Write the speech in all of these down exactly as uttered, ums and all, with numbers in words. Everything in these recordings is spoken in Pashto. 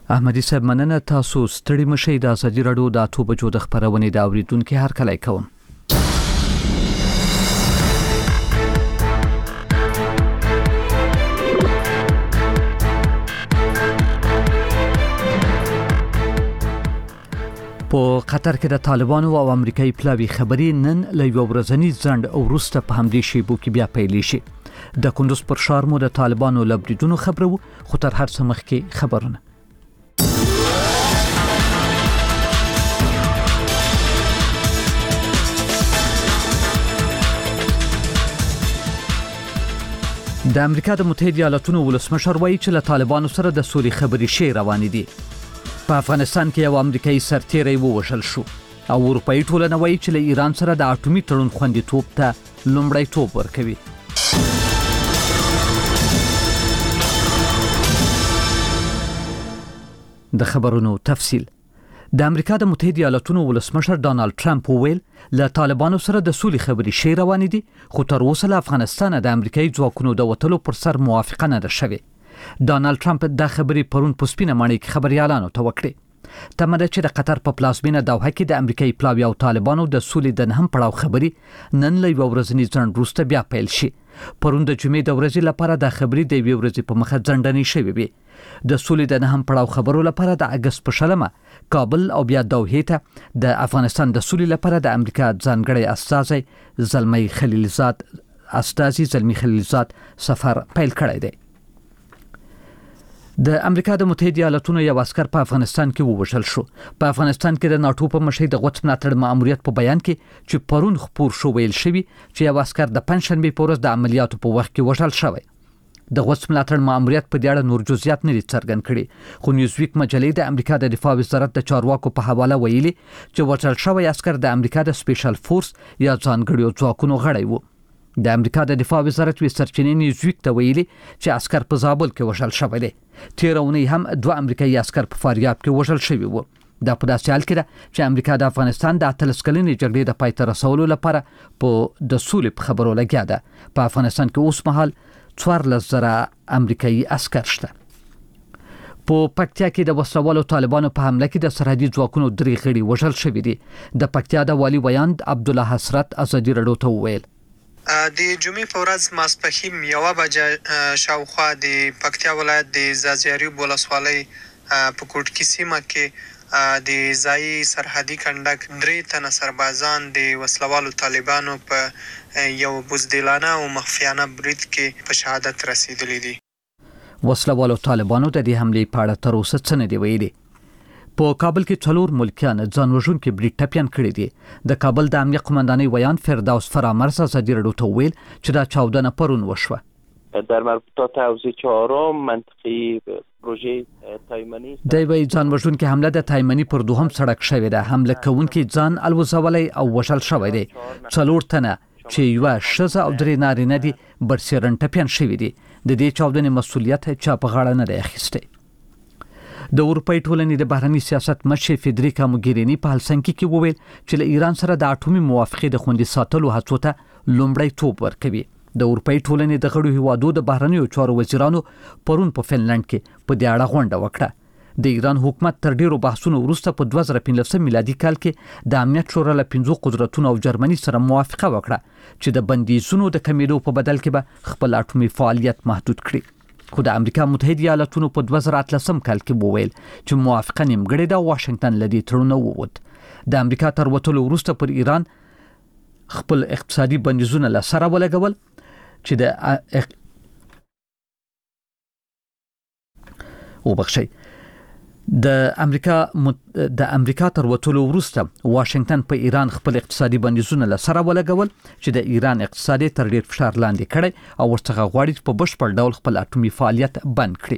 احمدي صاحب مننه. تاسو ستړي مشئ. د ازادي راډیو د اتو بجو د خبرونې د اوریدونکو هر کله کوم. په قطر کې د طالبانو او امریکایي پلاوي خبرې نن له یو ورځني ځنډ او وروسته په همدې شیبو کې بیا پیلې شي. د کندوز پر ښار مو د طالبانو له بریدونو خبرو، خو تر هر څه مخکې خبرونه. د امریکا د متحده ایالاتونو ولسمشر وایي چې له طالبانو سره د سولې خبرې شي روانې دي. په افغانستان کې یو امریکایي سرتیری ووژل شو او اروپایي ټولنه وایي چې له ایران سره د اټومي تړون خوندیتوب ته لومړیتوب ورکوي. د خبرونو تفصیل. د امریکا د متحده ایالاتونو ولسمشر ډانلډ ټرمپ وویل له طالبانو سره د سولې خبرې شي روانې دي، خو تر اوسه له افغانستان د امریکایي ځواکونو د وتلو پر سر موافقه نه ده شوې. ډانلډ ټرمپ دا خبرې پرون په سپینه ماڼۍ کې خبريالانو ته وکړې. تمه ده چې د قطر په پلازمینه دوحه کې د امریکایي پلاوي او طالبانو د سولې د نهم پړاو خبرې نن له یو ورځني ځنډ وروسته بیا پیل شي. پرون د جمعې د ورځې لپاره د خبرې د یوې ورځې په مخه ځنډنې شوې وي. د سولې د نهم پړاو خبرو لپاره د اگست په شلمه کابل او بیا دوحه ته د افغانستان د سولې لپاره د امریکا ځانګړی استازی زلمی خلیلزاد استازي زلمی خلیلزاد سفر پیل کړی دی. د امریکا د متحده ایالاتونو یو عسكر په افغانستان کې ووژل شو. په افغانستان کې د ناتو په مشرۍ د غوڅ ملاتړ ماموریت په بیان کې چې پرون خبر شو ویل شوی چې یو عسكر د پنځشنبه په ورځ د عملیاتو په وخت کې وژل شوی. د غوڅ ملاتړ ماموریت په دې اړه نور جزئیات نه دي څرګند کړي، خو نیوزویک مجلې د امریکا د دفاع وزارت د چارواکو په حواله ویلي چې وژل شوی عسكر د امریکا د سپیشل فورس یا ځانګړو ځواکونو غړی و. د امریکا د دفاع وزارت وی سرچینې نیوزویک ته ویلي چې عسكر په زابل کې وژل شوی دی. تیرونی هم دوه امریکایي عسكر په فاریاب کې وژل شوی وو. دا په داسې حال کې ده چې امریکا د افغانستان د اتلس کلنې جګړې د پای ته رسولو لپاره په د سولې په خبرو لګیا ده. په افغانستان کې اوس مهال څوارلس زره امریکایي عسكر شته. په پکتیا کې د وسلوالو طالبانو په حمله کې د سرحدي ځواکونو درې غړي وژل شوي دي. د پکتیا د والي ویاند عبدالله حسرت ازادي راډیو ته وویل د جمعې په ورځ ماسپښین یوه بجه شاوخوا د پکتیا ولایت د زازیاریب ولسوالۍ په کوټکي سیمه کې د ځایي سرحدي کنډک درې تنه سربازان د وسلوالو طالبانو په یو بزدلانه او مخفیانه برید کې په شهادت رسیدلی دي. وسلوالو طالبانو د دې حملې په اړه تر اوسه څه نه دی ویلي. په کابل کې څلور ملکیان ځان وژونکي برید ټپيان کړي دي. د کابل د امنیت قومندانۍ ویان فردوس فرامرز ازادي راډیو ته ویل چې دا چاودنه پرون وشوه. در مربوطات حوزه چهارم منطقه پروژه تایمنی د وی ځان وژونکي حمله د تایمنی پر دوهم سړک شوې ده. حمله کوونکي ځان الوزولای او وژل شوی دی. څلور تنه چې یو شزه او درې نارینه دي برسېرن ټپيان شوی دي. د دې چاودنې مسؤلیت چا په غاړه نه دی اخیستی. د اروپای ټولنې د بهرنی سیاست مشر فدریکا موګرینی په هلسنکي کې وویل چې له ایران سره د اټومي موافقې د خوندي ساتلو هڅو ته لومړیتوب ورکوي. د اروپای ټولنې د غړو هیوادو د بهرنیو چارو وزیرانو پرون په فنلند کې په دې اړه غونډه وکړه. د ایران حکومت تر ډیرو بحثونو وروسته په دوه زره پنځلس میلادي کال کې د امنیت شورا له پنځو قدرتونو او جرمني سره موافقه وکړه چې د بندیزونو د کمیدو په بدل کې به خپل اټومي فعالیت محدود کړي. خو د امریکا متحده ایالاتونو په دوه زره اتلسم کال کې وویل چې موافقه نیمګړې ده. واشنگټن لدی تړون ووت. د امریکا تر وټولو وروسته پر ایران خپل اقتصادي بندیزونه له سره ولګول چې د وبخښي د امریکا د امریکا تر وټولو وروسته واشنگټن په ایران خپل اقتصادي بندیزونه له سره ولګول چې د ایران اقتصادي تر ډیر فشار لاندې کړي او ورڅخه غواړي په بشپړ ډول خپل اټومي فعالیت بند کړي.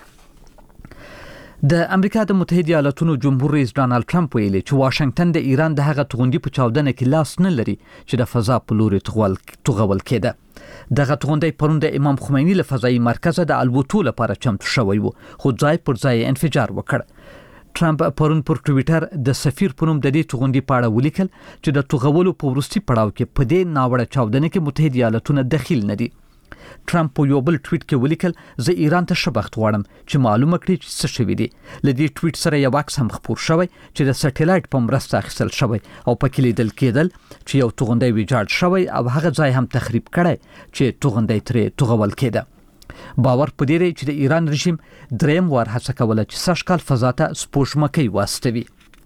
د امریکا د متحده ایالاتونو جمهور رئیس ډانلډ ټرمپ ویلي چې واشنگټن د ایران د هغه توغندي په چاودنه کې لاس نه لري چې د فضا په لوري تغول توغول کېده. دغه توغندي پرون د امام خمینی له فضایي مرکز د البوتو لپاره چمتو شوی وو، خو ځای پر ځای انفجار وکړ. ټرمپ پرون پر ټویټر د سفیر په نوم د دې توغندي په اړه ولیکل چې د توغولو په وروستي پړاو کې په دې ناوړه چاودنه کې متحده ایالاتونه دخیل نه دي. ټرمپ په یو بل ټویټ کې ولیکل زه ایران ته شبخت غواړم چې معلومه کړي چې څه شوي دي. له دې ټویټ سره یو عکس هم خپور شوی چې د سټلایټ په مرسته اخیستل شوی او پکې لیدل کېدل چې یو توغندی ویجاړ شوی او هغه ځای هم تخریب کړی چې توغندی ترې توغول کېده. باور په دې چې د ایران رژیم دریم وار هڅه کوله چې سږ کال فضا ته سپوږمکۍ واستوي.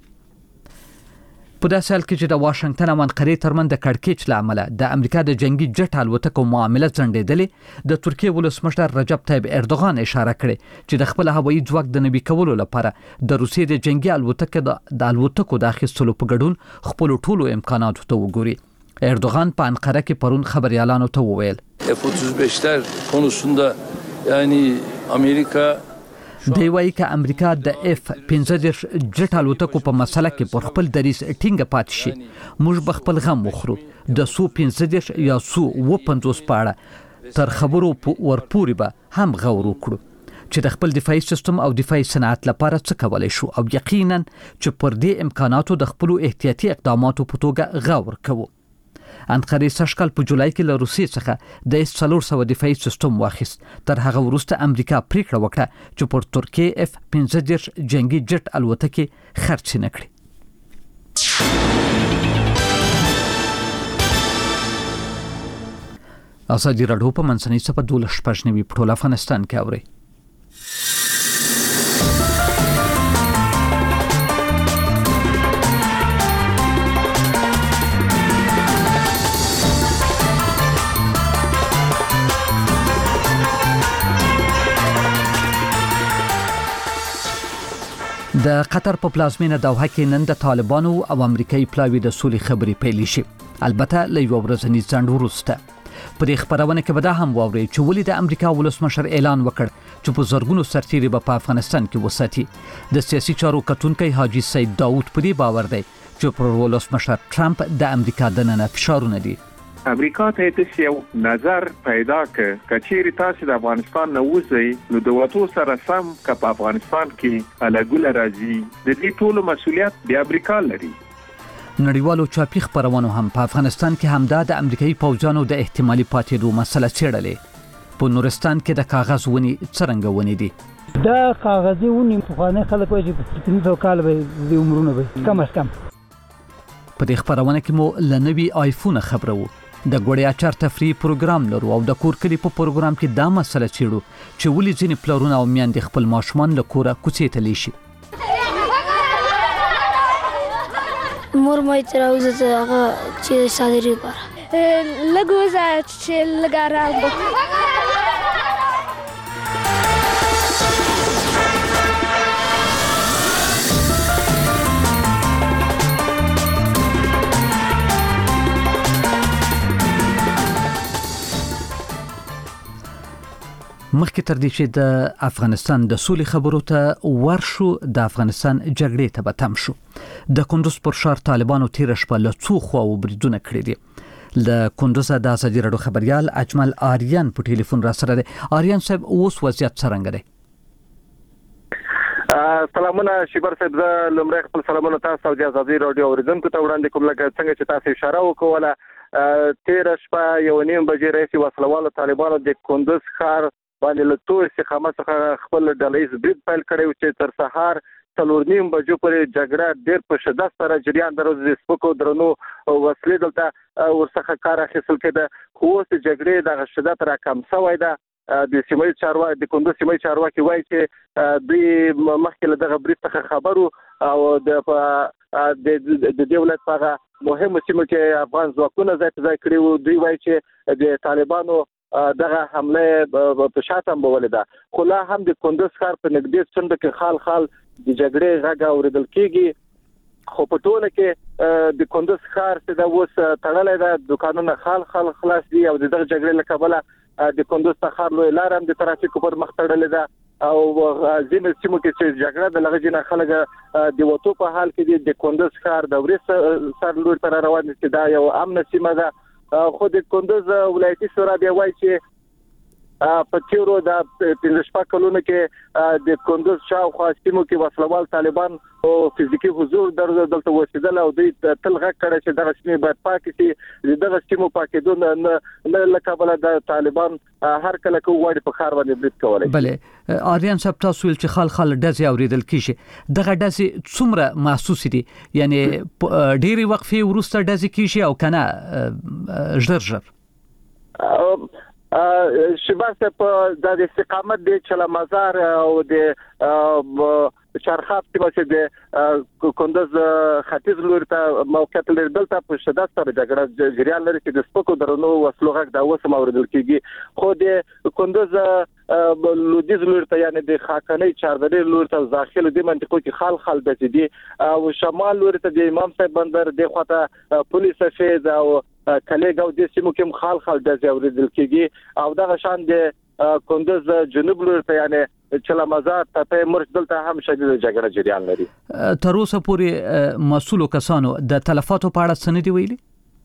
په داسې حال کې چې د واشنگټن او انقرې ترمن د کړکېچ له امله د امریکا د جنگي جټ الوتکو معامله ځنډېدلې، د ترکیې ولسمشر رجب طیب اردوغان اشاره کړې چې د خپل هوایي ځواک د نوي کولو لپاره د روسیې د جنگي الوتکو د الوتکو د اخیستلو په ګډون خپل ټولو امکاناتو ته وګوري. اردوغان په انقره کې پرون خبريالانو ته وویل اف اتوز پنج konusunda یعنی امریکا دی وايي چې امریکا د اف پنځه جټ الوتکو په مسله کې پر خپل دریځ ټینګ پاتې شي. موږ به خپل غم وخورو. د سو پنځه یا سو و پنځوس پاړه تر خبرو ورپورې به هم غور وکړو چې د خپل دفاعي سیستم او دفاعي صنعت لپاره څه کولای شو او یقینا چې پر دې امکاناتو د خپل احتیاطي اقداماتو په توګه غور کوو. انقره سږکال په جولای کې له روسیې څخه د اس څلور سوه دفاعي سیستم واخیست. تر هغه وروسته امریکا پریکړه وکړه چې پر ترکیې اف پنځه جنگي جټ الوتکې خرڅ نه کړي. ازادي راډیو په منځنۍ صفحه دولس شپږ نوي په ټول افغانستان کې اوري. د قطر په پلازمینه دوحه کې نن د طالبانو او امریکایي پلاوي د سولې خبرې پیل شي، البته له یو ورځني ځنډ وروسته. په دې خبرونه کې به دا هم واوري چې ولې د امریکا ولسمشر اعلان وکړ چې په زرګونو سرتیري به په افغانستان کې وساتي. د سیاسي چارو کتونکي حاجی سید داوود په دې باور دی چې پر ولسمشر ټرمپ د امریکا دننه فشارونه دي. امریکا ته تاسو یو نظر پیدا ک کچېری تاسو د افغانستان نه وځي نو د وټو سره سم ک په افغانستان کې الګول راځي د دې ټولو مسولیت د امریکا لري. نړیوالو چاپی خبرونو هم په افغانستان کې همدا د امریکایي پوځانو د احتمالي پاتېدو مسله څېړلې. په نورستان کې د کاغذ ونی څرنګه ونی دي؟ دا کاغذي ونی په نه خلک وایي چې په کال به د عمرونه به کم از کم. په دې خبرونه کې مو لنوي آیفون خبرو د ګوړیا چار تفریح پروګرام لرو او د کور کلی په پروګرام کې دا مسله چیړو چې ولې ځینې پلرونه او میندې خپل ماشومان له کوره کوڅې ته لیشي. مور مې تر اوسه هغه چې صادري لپاره لګوزه چې لګاره مخکې تر دې چې د افغانستان د سولې خبرو ته ورشو د افغانستان جګړې ته به تم شو. د کندوز پر ښار طالبانو تیر شپه له څو خواو بریدونه کړي دي. له کندوز د ازادي راډیو خبريال اجمل آریان په ټلیفون را سره دی. آریان صاحب اوس وضعیت څنګه دی؟ سلامونه شیبر صاحب، زه لومړی خپل سلامونه تاسو او د ازادي راډیو اوریدونکو ته وړاندې کوم. لکه څنګه چې تاسو اشاره وکوله تیر شپه یو نیم بجې راځي وسلوالو طالبانو د کندوز ښار باندې له تور استقامت څخه خپل ډلهیز برید پیل کړی چې تر سهار څلور نیم بجو پورې جګړه ډېر په شدت سره جریان درلود. د سپکو درنو وسلې دلته ورڅخه کار اخیستل کېده، خو اوس د جګړې دغه شدت راکم شوی ده. د سیمې چارواکي د کندوز سیمې چارواکي وایي چې دوی مخکې له دغه برید څخه خبرو او د د دې ولایت په هغه مهمو سیمو کې افغان ځواکونه ځای په ځای کړي وو. دوی وایي چې د طالبانو دغه حمله په شاته بولې ده، خو لا هم د کندوز ښار په نږدې څنډه کې خال خال د جګړې غږ اورېدل کېږي. خو په ټوله کې د کندوز ښار چې دا اوس تړلی ده، دوکانونه خال خال خلاص دي او د دغه جګړې له کبله د کندوز ښار لوی لار هم د ترافیکو پر مخ تړلې ده او ځینې سیمو کې چې جګړه د لغه جنا خلک د وټو په حال کې د کندوز ښار د ورې سر لور تر روان دي چې دا یو امن سیمه ده. خو د کندوز ولایتي شورا بیا وایي چې په تیرو د پنځه شپږ کلونو کې د کندوز شاوخوا سیمو کې وسلوال طالبان او فزیکی حضور دلته وسیدل او دوی تل غږ کړی چې دغه سیمې باید پاکې شي. دغه سیمو پاکېدو نه له کبله د طالبان هر کله کې غواړي په ښار باندې برید کولی. بله آریان صاحب تاسو ویل چې خال خال ډزې اورېدل کېږي، دغه ډزې څومره محسوس دي؟ یعنی ډېرې وقفې وروسته ډزې کېږي او که نه ژر ژر؟ شباسته په د استقامت د چلا مزار او د چرخاب چې د کندوز ختیځ لوري ته موقعیت لري، دلته په شدت سره جګړه جریان لري چې د سپکو درنو وسلو غږ دا اوس هم اورېدل کېږي. خو د کندوز لویدیځ لوري ته یعنی د خاکنۍ چاردرې لوري ته داخله دي منطقو کې خال خال دسي دي او شمال لوري ته د امام صاحب بندر د خواته پولیس فیض او کلیګاو د سیمو کې خال خال دسي اورېدل کېږي او دغه شان د کندوز جنوب لوري ته یعنی چلا مزار ته مرش دلته هم شدید جګړه جریان لري. تر اوسه پورې مسؤلو کسانو د تلفاتو په اړه څه نه دي ویلي؟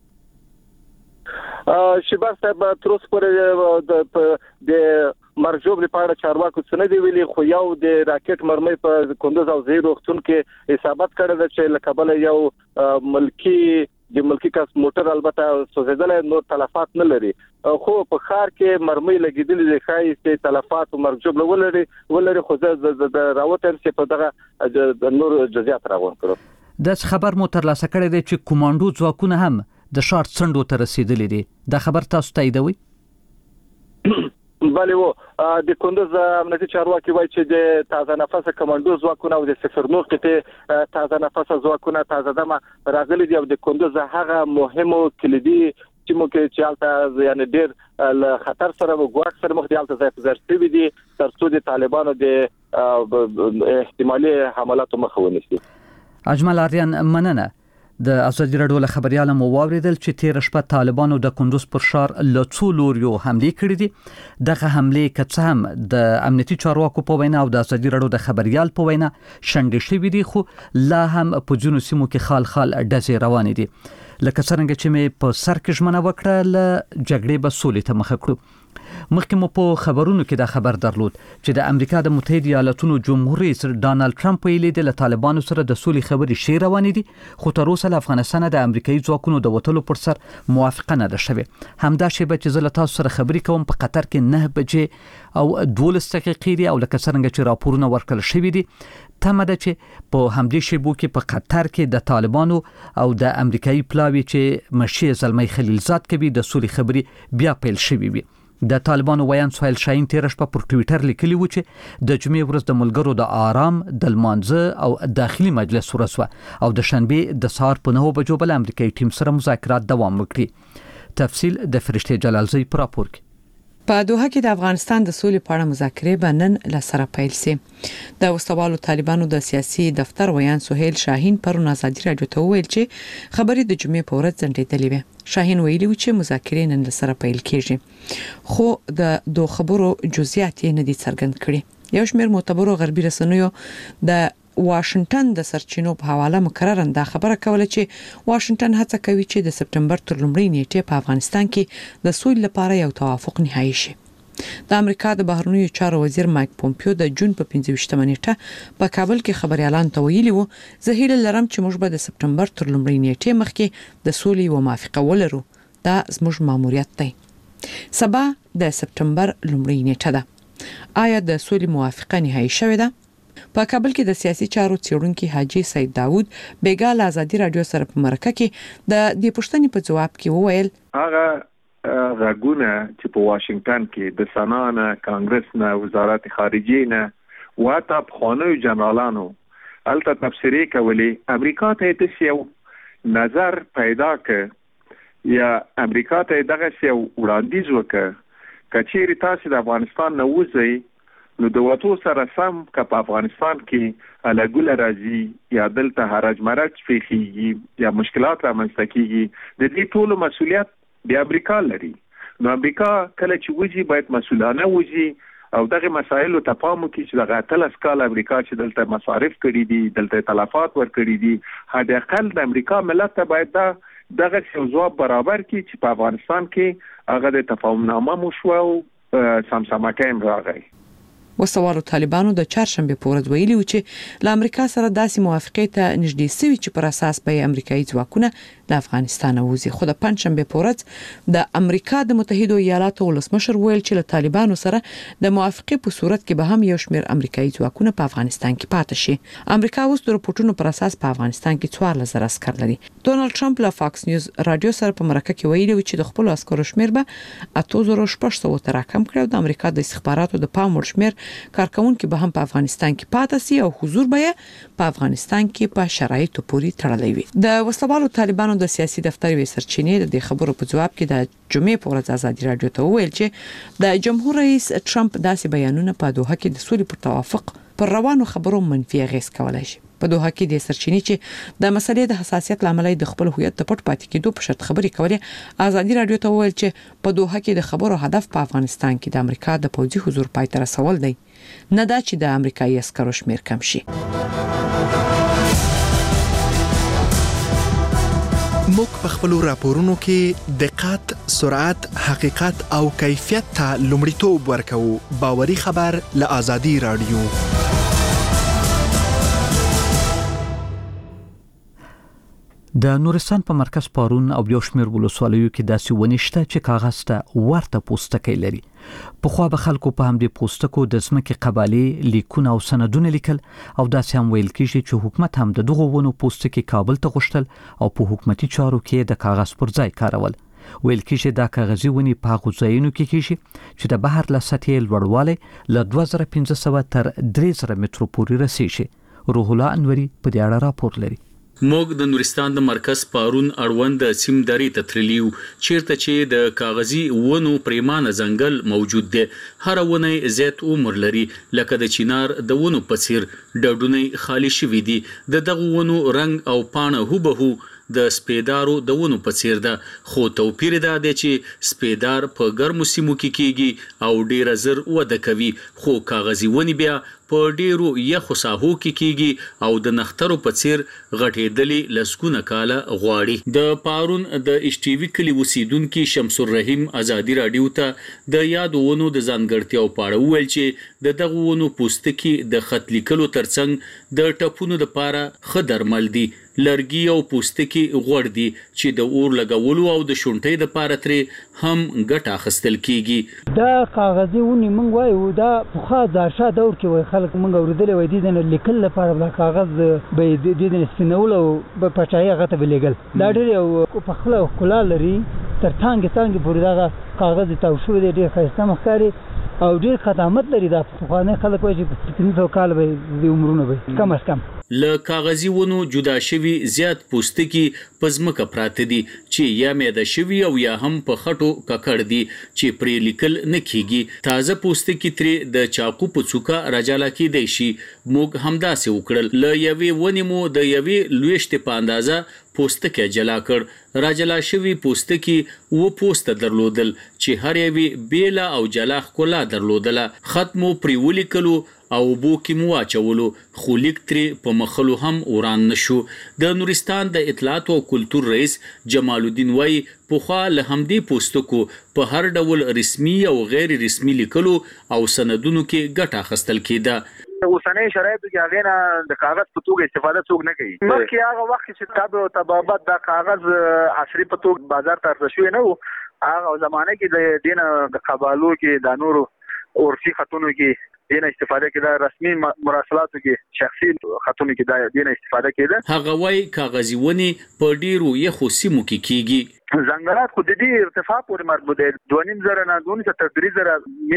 شباب صاحب تر اوسه پورې د مرجوب لپاره چارواکو څه نه دی ویلي، خو یو د راکټ مرمۍ په کندوز او زیرو وختون کې حسابات کړی دی چې له کبله یو ملکی د ملکی کس موټر البته سوځیدل نور تلفات نه لري، خو په ښار کې مرمۍ لګیدلې دي ښایي چې تلفات او مرجوب ولري ولري خو د راوتل چې په دغه نور جزئیات راغون کړو. د خبر مو ترلاسه کړی دی چې کمانډو ځواکونه هم د ښار څنډو ته رسیدلي دي، دا خبر تاسو تاییدوي؟ بله و د کندوز امنیتي چارواکي وایي چې د تازه نفسه کمانډو ځواکونه او د صفرنور قطعې تازه نفسه ځواکونه تازه دمه راغلي دي او د کندوز هغه مهمو کلیدي سیمو کې چې هلته یعنی ډېر له خطر سره او ګواښ سره مخ دي هلته ځای په ځای شوي دي تر څو د طالبانو د احتمالي حملاتو مخه ونیسي. اجمل آریان مننه. د ازادي راډیو له خبرياله مو واوریدل چې تیر شپه طالبانو د کندوز پر ښار له څو لوريو حمله کړې دي. دغه حمله کڅ هم د امنیتي چارواکو په وینا او د ازادي راډیو د خبريال په وینا شنډې شوې دي، خو لا هم په جنو سیمو کې خال خال ډزې روان دي. لکه څنګه چې مې په سر کې ژمنه وکړه له جګړې به سولې ته مخه کړو. مخکې مو په خبرونو کې دا خبر درلود چې د امریکا د متحده ایالاتونو جمهور رئیس ډانلډ ټرمپ ویلي دی له طالبانو سره د سولې خبرې شي روانې دي، خو تر اوسه له افغانستان د امریکایي ځواکونو د وټلو پر سر موافقه نه ده شوې. همدا شیبه چې زه له تاسو سره خبرې کوم په قطر کې نه بجې او دولس دقیقې دي او لکه څنګه چې راپورونه ورکړل شوي دي تمه ده چې په همدې شیبو کې په قطر کې د طالبانو او د امریکایي پلاوی چې مشي زلمی خلیلزاد کوي د سولې خبرې بیا پیل شوي وي. د طالبانو ویان سهیل شاهین تیر شپه پر ټوئیټر لیکلی و چې د جمعې ورځ د ملګرو د آرام د لمانځه او داخلي مجلس ورسوه او د شنبه د سهار په نهو بجو بل امریکایي ټیم سره مذاکرات دوام وکړي. تفصیل د فرشته جلالزی پر راپور کې. په دوحه کې د افغانستان د سولې په اړه مذاکرې به نن له سره پیل شي. د وسوالو طالبانو د سیاسي دفتر ویان سهیل شاهین پرون ازادي راډیو ته ویل چې خبرې د جمعې په ورځ ځنډېدلې وي. شاهین ویلي و چې مذاکرې نن له سره پیل کیږي، خو د دوه خبرو جزئیات یې نه دي څرګند کړي. یو شمېر معتبرو غربي رسنیو د واشنگټن د سرچینو په حواله مکررن دا خبره کوله چې واشنگټن هڅه کوي چې د سپټمبر تر لومړۍ نیټې په افغانستان کې د سولې لپاره یو توافق نهایی شي. د امریکا د بهرنیو چارو وزیر مایک پومپیو د جون په پنځه ویشتمه نیټه په کابل کې خبريالان ته ویلي وو زه هیله لرم چې موږ به د سپټمبر تر لومړۍ نیټې مخکې د سولې یو موافقه ولرو. دا زموږ ماموریت دی. سبا د سپټمبر لومړۍ نیټه ده. آیا د سولې موافقه نهایی شوه ده؟ په کابل کې د سیاسي چارو څېړونکو حاجی سید داوود بیګال ازادي راډیو سره په مرکه کې د دې پوښتنې په جواب کې وویل هغه غاګونه چې په واشنگټن کې د سنا نه کانګرس نه وزارت خارجه نه واته خانو جنرالانو الته تفسیری کولی امریکا ته د یو نظر پیدا ک یا امریکا ته دغه یو وړاندیز وکړ کچېری تاسو د افغانستان نه وځي نو د وټو سره سم که په افغانستان کې الګول راځي یا دلته حرج مرج پیښیږي یا مشکلات رامنځته کیږي د دې ټولو مسؤلیت د امریکا لري. نو امریکا کله چې وځي باید مسؤلانه وځي او دغه مسایلو ته پام وکړي چې دغه اتلس کال امریکا چې دلته مصارف کړي دي دلته تلفات ورکړي دي حد اقل د امریکا ملت ته باید دا دغه ځواب برابر کړي چې په افغانستان کې هغه د تفاهم نامه مو شو سمسمه کې راغی. وسوالو طالبانو د چهارشنبه په ورځ ویلي و چې له امریکا سره داسې موافقه ته نږدې سوي چې پر اساس به امریکایي ځواکونه د افغانستان وځي. خو د پنځشنبه په ورځ د امریکا د متحده ایالاتو ولسمشر ویل چې له طالبانو سره د موافقه په صورت کې به هم یو شمېر امریکایي ځواکونه په افغانستان کې پاتې شي. امریکا اوس د رپورټونو پر اساس په افغانستان کې څوارلس زره عسكر لري. ډونالد ټرمپ له فاکس نیوز رادیو سره په مرکه کې ویلي و چې د خپل عسکرو شمېر به اته زره شپږ سوه ته راکم کړ او د امریکا د استخباراتو د پام وړ شمېر کارکونکو به هم په افغانستان کې پاتې سي او حضور به په افغانستان کې په شرایطو پوري تړلې وي. د وسوالو طالبانو د سیاسي دفتر وی سرچینې د خبرو په جواب کې د جمعې په ورځ ازادي رادیو ته ویل چې د جمهور رئیس ټرمپ داسې بیانونه په دوحه کې د سولې پر توافق پر روانو خبرو منفي اغیز کولای شي. په دوحه کې د سرچینې چې د مسلې د حساسیت لامل د خپل هویت د پټ پاتې کېدو په شرط خبرې کولې ازادي رادیو ته ویل چې په دوحه کې د خبرو هدف په افغانستان کې د امریکا د پوځي حضور پای ته رسول دی، نه دا چې د امریکایي عسکرو شمیر کم شي. موږ په خپل راپورونو کې دقت، سرعت، حقیقت او کیفیت ته لومړیتوب ورکوو. باوري خبر له ازادي رادیو. د نورستان په مرکز پارون او یو شمېر ولسوالیو کې داسې ونیشته چې کاغذ ته ورته پوستکی لري. په خو به خلکو په همدې پوستکو د ځمکې قبالې لیکونه او سندونه لیکل او داسې هم ویل کېږي چې حکومت هم د دغو ونو پوستکي کابل ته غوښتل او په حکومتي چارو کې د کاغذ پر ځای کارول. ویل کېږي دا کاغذي ونې په هغو ځایونو کې کېږي چې د بحر له سطحې لوړوالی له دوه زره پنځه سوه تر درې زره مترو پورې رسیږي. روح الله انوري په دې اړه راپور لري. موږ د نورستان د مرکز پارون اړوند سیم درې ته تللیو چیرته چې د کاغذي ونو پریمانه ځنګل موجود دی. هر ونه زیات عمر لري لکه د چینار د ونو په څیر ډډونه خالی شوي دي. د دغه ونو رنګ او پاڼه هوبهو د سپیدارو د ونو په څیر ده، خو توپیر دا دی چې سپیدار په ګرمو سیمو کې کیږي او ډیر زر وده کوي، خو کاغذي ونی بیا په ډیرو یخو ساحو کې کیږي او د نخترو په څیر غټېدلې لسګونه کاله غواړي. د پارون د اشټیوي کلی اوسیدونکو شمس الرحیم ازادي رادیو ته د یادونو د ځانګړتیاو په اړه ویل چې د دغه ونو پوستکي د خط لیکلو ترڅنګ د ټپونو لپاره ښه درمل دي. لرګي او پوستکي غوړ دي چې د اور لګولو او د شونټۍ لپاره ترې هم ګټه اخیستل کیږي. دا کاغذي ونی موږ وایو دا په ځاشه دور کې وای خلک موږ اوریدل وای دي د لیکل لپاره بل کاغذ به د دې سپینول او په پټای غته بلګل. دا ډېر په خله کلا لري تر څنګه څنګه پورې دا کاغذ ته شو دې ډېر خسته مخکاري او ډېر خدمات لري. دا په خانه خلک وای چې پنځه سوه کال به د عمرونه به کم از کم له کاغذي ونو جدا شوي زیات پوستکي په ځمکه پراته دي چې یا میده شوي او یا هم په خټو ککړ دي چې پرې لیکل نه کیږي. تازه پوستکي ترې د چاقو په څوکه راجاله کیدی شي. موږ همداسې وکړل. له یوې ونې مو د یوې لویشتې په اندازه پوستکی جلا کړ. راجلا شوي پوستکي و پوسته درلودل چې هر یوې بیله او جلا ښکلا درلودله. خط مو پرې ولیکلو او بو کې مو واچولو، خو لیک ترې په مخلو هم وران نشو. د نورستان د اطلاعات او کلتور رئیس جمال الدین وای پوخا له همدې پوستکو په هر ډول رسمي او غیر رسمي لیکلو او سندونو کې ګټه اخیستل کېده. اوسنۍ شرایطو کې هغه نه د کاغذ په توګه استفاده څوک نه کوي. مخکې هغه وخت چې تاب او تبابت د کاغذ عصري په توګه بازار ته رسوي نه وو، هغه زمانه کې د دینه د قبالو کې د نورو اورسي خطونو کې دینه استفاده کېده، رسمي مراسلاتو کې شخصي خطونو کې د دینه استفاده کېده. هغه وايي کاغذي ونی په ډیرو یخو سیمو کې کیږي. ځنګلات خو د دې ارتفاع پورې مربوط دي. دوه نیم زره نه دوه نیم تر درې زره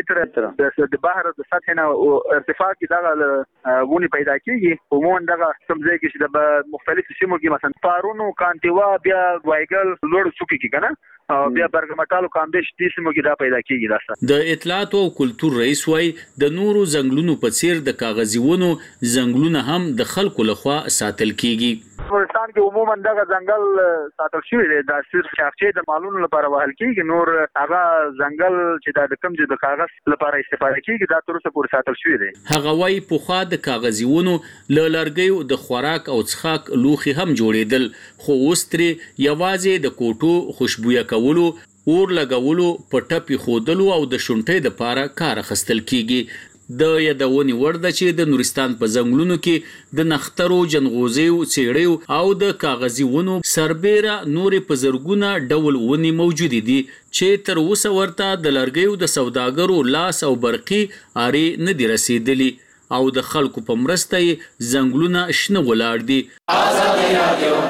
متره د بحر د سطح نه ارتفاع کې دغه ونی پیدا کیږي. عموما دغه کوم ځای کې چې د مختلفو سیمو کې مثلا پارونو، کانتیوا، بیا وایګل لوړ څوکي کې کنه او بیا برګمټالو کامبش دې سیمو کې دا پیدا کیږي. دا د اطلاعات او کلتور رئیس وای د نورو ځنګلونو په څیر د کاغذي ونو ځنګلونه هم د خلکو لخوا ساتل کیږي. نورستان کې عموما دغه ځنګل ساتل شوی دی. دا صرف چاخچې د مالونو لپاره وهل کیږي. نور هغه ځنګل چې د کم چې د کاغذ لپاره استفاده کیږي دا تر اوسه پورې ساتل شوی دی. هغه وايي پوخا د کاغذي ونو له لرګیو د خوراک او څښاک لوخي هم جوړېدل، خو اوس ترې یوازې د کوټو خوشبویا کولو اور لګولو په ټپي خودلو او د شونټۍ د پاره کار اخیستل کیږي. د یادونې وړ ده چې د نورستان په ځنګلونو کې د نخترو، جنغوزیو، څیړیو او د کاغذي ونو سربیره نورې په زرګونه ډول ونې موجود دي چې تر اوسه ورته د لرګیو د سوداګرو لاس او برقي اری نه دي رسیدلی او د خلکو په مرسته یې ځنګلونه شنه ولاړ دي. آزادي رادیو.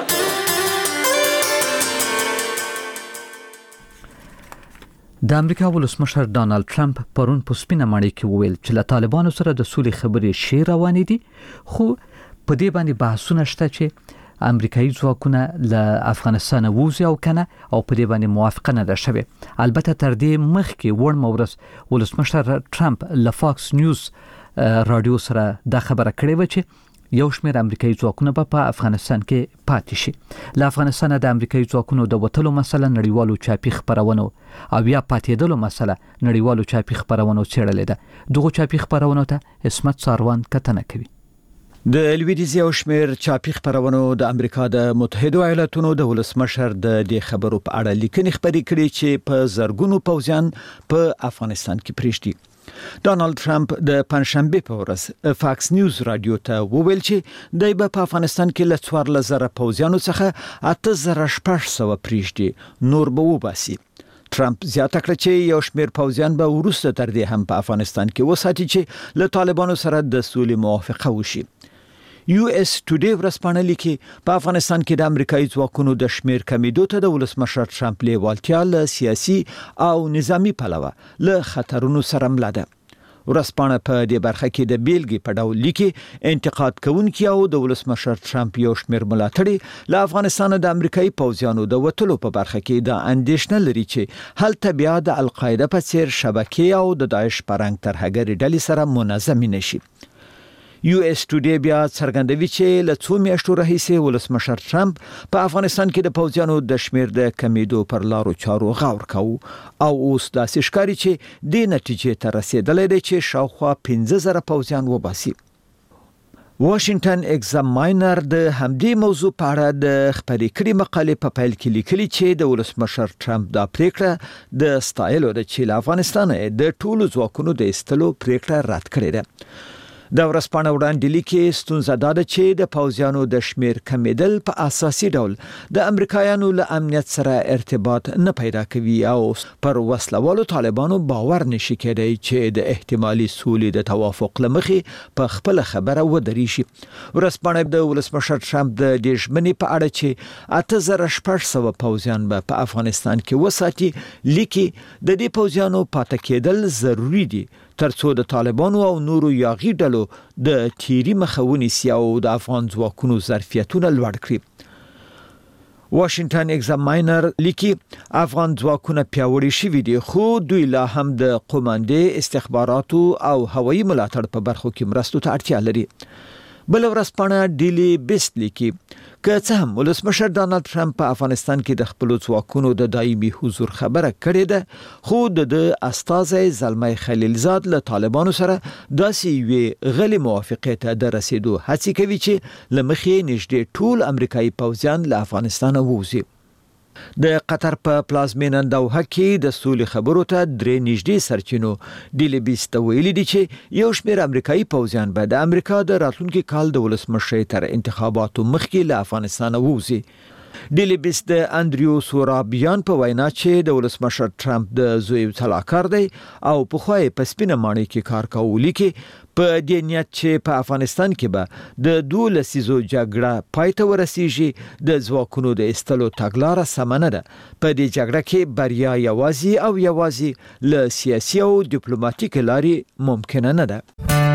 د امریکا ولسمشر ډانلډ ټرمپ پرون په سپینه ماڼۍ کې وویل چې له طالبانو سره د سولې خبرې شي روانې دي، خو په دې باندې بحثونه شته چې امریکایي ځواکونه له افغانستان ووځي او کنه او په دې باندې موافقه نه ده شوې. البته تر دې مخکې وړ مورس ولسمشر ټرمپ له فاکس نیوز رادیو سره دا خبره کړې و چې یو شمېر امریکایي ځواکونه به په افغانستان کې پاتې شي. له افغانستان د امریکایي ځواکونو د وټلو مسله نړیوالو چاپی خبرونو او یا پاتېدلو مسله نړیوالو چاپی خبرونو څېړلې ده. دغه چاپی خبرونو ته اسمت ساروان کتنه کوي. د لویدیځ یو شمېر چاپی خبرونو د امریکا د متحده ایالاتونو د ولسمشر د دې خبرو په اړه لیکنې خبرې کړې چې په زرګونو پوځیان په افغانستان کې پریږدي. ډانلډ ټرمپ د پنځشنبه په ورځ فاکس نیوز رادیو ته وویل چې دای په افغانستان کې له څوارلس زره پوځیانو څخه اته زره شپږ سوه پریږدي، نور به وباسي. ټرمپ زیاته کړه چې یو شمېر پوځیان به وروسته تر دې هم په افغانستان کې وساتي چې له طالبانو سره د سولې موافقه وشي. یو اس ټوډے ورځپاڼه لیکي په افغانستان کې د امریکایي ځواکونو د شمېر کمیدو ته د ولسمشر ټرمپ لیوالتیا له سیاسي او نظامی پلوه له خطرونو سره مله ده. ورځپاڼه په دې برخه کې د بیلګې په ډول لیکي انتقاد کوونکي او د ولسمشر ټرمپ یو شمېر ملاتړي له افغانستان د امریکایي پوځیانو د وټلو په برخه کې د اندېښنه لري چې هلته بیا د القاعده په څیر شبکې او د داعش پرنګ ترهګري ډلې سره منظم نشي. یو اس ټوډے بیا څرګندوي چې له څو میاشتو راهیسې ولسمشر ټرمپ په افغانستان کې د پوځیانو د شمېر د کمیدو پر لارو چارو غور کوي او اوس داسې ښکاري چې دې نتیجې ته رسیدلی دی چې شاوخوا پنځه زره پوځیان وباسي. واشنگټن ایگزاماینر د همدې موضوع په اړه د خبرې کړې مقالې په پیل کې لیکلي چې د ولسمشر ټرمپ دا پریکړه د ستایلو ده چې له افغانستان د ټولو ځواکونو د ایستلو پریکړه رد کړې ده. د ورځپاڼه وړاندې لیکي ستونزه دا ده چې د پوځیانو د شمېر کمیدل په اساسي ډول د امریکایانو له امنیت سره ارتباط نه پیدا کوي او پر وسلوالو طالبانو باور نشي کېدای چې د احتمالي سولې د توافق لمخې په خپل خبره ودرېږي. ورځپاڼه د ولسمشر ټرمپ د دې ژمنې په اړه چې اته زره شپږ سوه پوځیان به په افغانستان کې وساتي لیکي د دې پوځیانو پاتې کېدل ضروری دي ترڅو د طالبانو او نورو یاغي ډلو د تیری مخه ونیسي او د افغان ځواکونو ظرفیتونه لوړ کړي. واشنگټن ایگزاماینر لیکي افغان ځواکونه پیاوړي شوي دي خو دوی لا هم د قوماندې استخباراتو او هوایي ملاتړ په برخو کې مرستو ته اړتیا لري. بل ورځپاڼه ډیلی بیست لیکي که څه هم ولسمشر ډانلډ ټرمپ په افغانستان کې د خپل ځواکونو د دایمي حضور خبره کړې ده خو د استازي زلمي خلیلزاد له طالبانو سره داسې وی غلي موافقه ته د رسیدو هڅه کوي چې لمخې نږدې ټول امریکایي پوځیان له افغانستان ووځي. د قطر په پلازمینه دوحه کې د سولې خبرو ته درې نږدې سرچینو ډیلی بیست ویلي دي چې یو شمېر امریکایي پوځیان به د امریکا د راتلونکي کال د ولسمشر تر انتخاباتو مخکې له افغانستان ووځي. ډیلی بیست د اندریو سورابیان په وینا چې د ولسمشر ټرمپ د زوی طلاقار دی او په خوای په سپینه ماڼۍ کې کار کوي کې په دې نیت چې په افغانستان کې به د دوه لسیزو جګړه پای ته ورسیږي د ځواکونو د استلو تګلاره سمنه ده. په دې جګړه کې بریا یوازې او یوازې له سیاسي او ډیپلوماټیک لارې ممکن نه ده.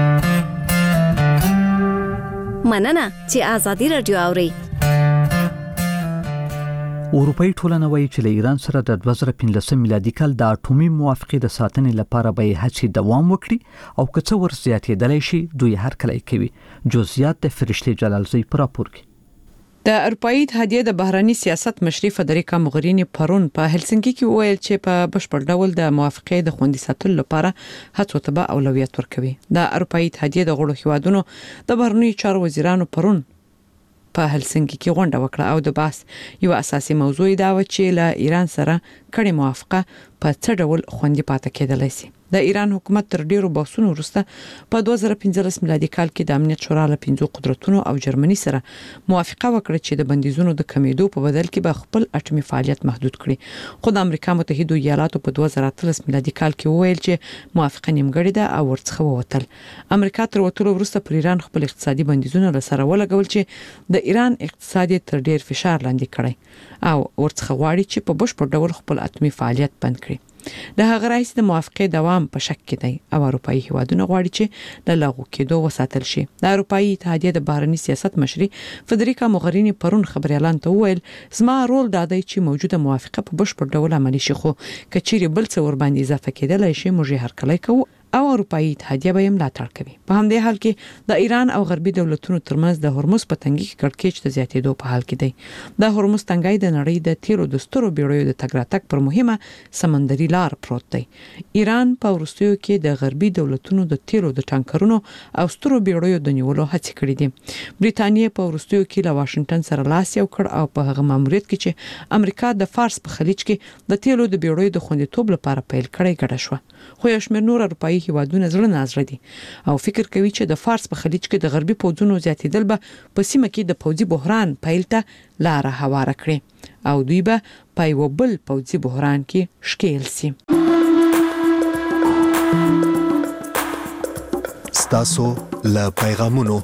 مننه چې آزادي رادیو اوري. اروپאי ټولنه وایي چې له ایران سره د دوه زره پنځلسم میلادي کال د اټومي موافقې د ساتنې لپاره به هڅې دوام وکړي او که څه ور زیاتېدلی شي دوی هر کله کوي. جزئیات د فرشته جلالزی پر راپور کې. د اروپאי اتحادیه د بهراني سیاست مشري فدریکا موغرینی پرون په هلسنکي کې وویل چې په بشپړ ډول د موافقې د خوندي ساتلو لپاره هڅو ته به اولویت ورکوي. د اروپאי اتحادیه د غړو هیوادونو د بهرني چارو وزیرانو پرون په هلسنکي کې غونډه وکړه او د بحث یو اساسي موضوع دا و چې له ایران سره کړي موافقه په څه ډول خوندي پاتې کېدلای شي. د ایران حکومت تر ډیرو بحثونو وروسته په دوه زره پنځلس میلادي کال کې د امنیت شورا له پنځو قدرتونو او جرمني سره موافقه وکړه چې د بندیزونو د کمیدو په بدل کې به خپل اټومي فعالیت محدود کړي. خو د امریکا متحده ایالاتو په دوه زره اتلس میلادي کال کې وویل چې موافقه نیمګړې ده او ورڅخه ووتل. امریکا تر وټولو وروسته پر ایران خپل اقتصادي بندیزونه له سره ولګول چې د ایران اقتصاد تر ډیر فشار لاندې کړي او ورڅخه غواړي چې په بشپړ ډول خپل اټومي فعالیت بند کړي. د هغه رئیس د موافقه دوام په شک کې دی او اروپאי هیوادونه غواړي چې د لغوه کېدو وساتل شي. د اروپאי اتحادیه د بهرنی سیاست مشري فدریکا موغرینی پرون خبري اعلان ته وویل زما رول دا دی چې موجوده موافقه په بشپړ ډول عملي شي، خو کچيري بل څه ور باندې اضافه کېدلای شي موږ هر کله کوو او اروپאי اتحادیه به ملاتړ کوي. په همدې حال کې د ایران او غربي دولتونو ترمنځ د هرمز په تنګي کې کړکېچ د زیاتېدو په حال کې دی. د هرمز تنګي د نړۍ د تیلو د سترو بیړیو د تګ راتګ پر مهمه سمندري لار پروت دی. ایران په وروستیو کې د غربي دولتونو د تیلو د ټانکرونو او سترو بیړیو د نیولو هڅې کړې دي. بریتانیا په وروستیو کې له واشنگټن سره لاس یو کړ او په هغه ماموریت کې چې امریکا د فارس په خلیج کې د تیلو د بیړیو د خوندیتوب لپاره پیل کړی ګډه شو. خو یو شمېر نور اروپאי هیوادونه زړه نازړه دي او فکر کوي چې د فارس په خلیج کې د غربي پوځونو زیاتېدل به په سیمه کې د پوځي بحران پیل ته لار هواره کړي او دوی به په یو بل پوځي بحران کې ښکېل سي. ستاسو له پیغامونو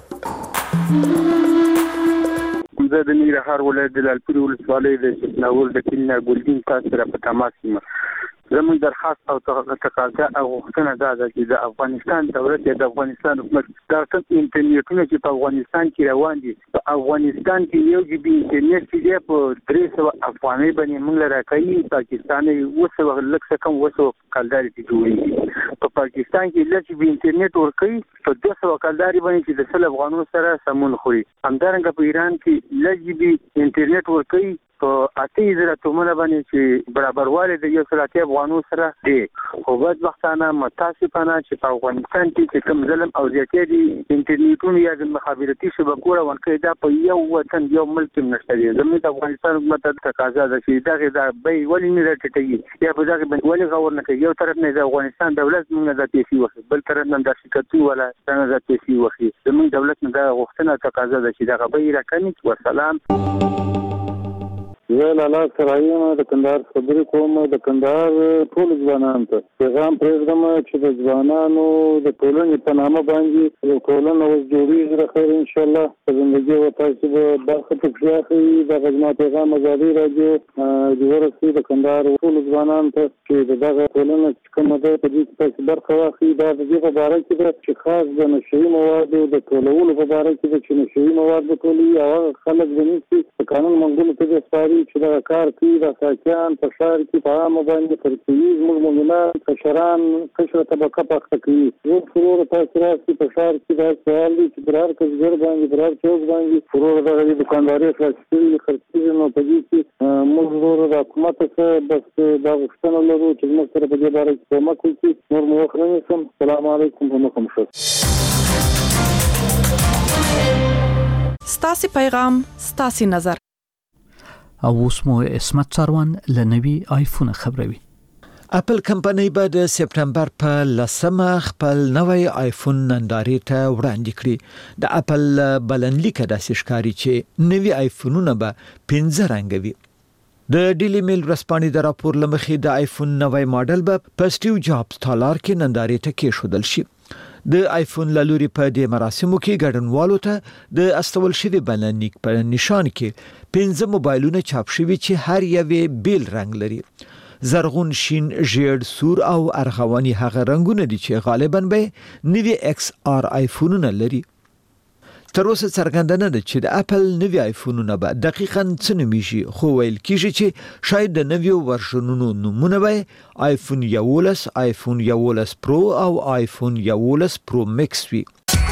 زه د ننګرهار ولایت د لعلپورې ولسوالۍ د ناول د کلینا ګلګین تاسو سره په تماس یم. زموږ درخواست او تقاضا او غوښتنه دا ده چې د افغانستان دولت د افغانستان حکومت دا کوم انټرنیټونه چې په افغانستان کې روان دي په افغانستان کې یو جی بي انټرنیټ چې په درې سوه افغانۍ باندې موږ راکړي پاکستان یو څه لږ څه کم وسو کلداري کې جوړي په پاکستان کې لږ بي انټرنیټ ورکړي په دوه سوه کلداري باندې چې د سل افغانانو سره سمون خوري. همدارنګه په ایران کې لږ بي انټرنیټ ورکړي په اته زره تومنه باندې چې برابرواله د یو سلاطي افغانو سره دی. خو بدبختانه متاسفانه چې په افغانستان کې کوم ظلم او زیاتې دي انټرنیټونو یا د مخابراتي شبکو روانکې دا په یو وطن یو ملک نشته دي. زموږ د افغانستان حکومت ته تقاضا ده چې دغه دا به ولې نه راټټي یا په دغه باندې ولې غوړ نه کوي. یو طرف نه د افغانستان دولت موږ د پیسې وخت بل طرف نه د شرکتونو ولا څنګه د پیسې وخت زموږ دولت نه د غوښتنه تقاضا ده چې دغه به راکني. والسلام. زه لالا سرایم د کندهار خبرې کوم. د کندهار ټول ځوانانو ته پیغام پرېږدم چې د ځوانانو د ټولنې په نامه باندې د ټولنه اوس جوړېږي د خیر انشاءالله په زندګي او تاسو به برخه پکې اخلي. دغه زما پیغام ازادي راډیو د ورسې د کندهار ټول ځوانانو ته چې د دغه ټولنه چې کومه ده په دې کې تاسو برخه واخلي. دا د دې په باره کې ده چې خاص د نشهیي موادو د ټولولو په باره کې ده چې نشهیي مواد د ټولوي او هغه خلک د نیسي په قانون منګولو ته د سپاري چې دا کار کوي د ساکیان په ښار کې په عامه باندې فرقوي زموږ مؤمنان کشران کشره طبقه پخته کوي. زموږ فروغ تاسو راسي په ښار کې دا سوال دی چې پر هر کسګر باندې پر هر چوک باندې فروغ دغه دکانداري خلاص کړي خرڅېږي. نو په دې کې موږ ورو د حکومت څخه بس دا غوښتنه لرو چې موږ سره په دې باره کې کومک وکړي. نور مو وخت نه نیسم. السلام علیکم ورحمة الله. ستاسو پیغام ستاسو نظر. او اوس مو اسمت څاروان لنوي آیفون خبروي. اپل کمپنۍ به د سپټمبر په لسمه خپل نوی آیفون نندارې ته وړاندې کړي. د اپل بلنلیک داسې ښکاري چې نوي آیفونونه به پنځه رنګه وي. د ډیلی میل ورځپاڼې د راپور لمخې د آیفون نوی ماډل به په سټیو جابز تالار کې نندارې ته کېښودل شي. د آیفون لوري په دې مراسمو کې ګډونوالو ته د استول شوی بلنلیک په نشان کې پنځه موبایلونه چاپ شوي چې هر یوې بیل رنګ لري. زرغون، شین، ژیړ، سور او ارغواني هغه رنگونه دي چې غالباً به نوي ایکس آر آیفونونه لري. تر اوسه څرګنده نه ده چې د اپل نوي آیفونونه به دقیقاً څه نومیږي، خو ویل کېږي چې شاید د نویو ورژنونو نومونه به آیفون یولس، آیفون یولس پرو او آیفون یولس پرو مکس وي.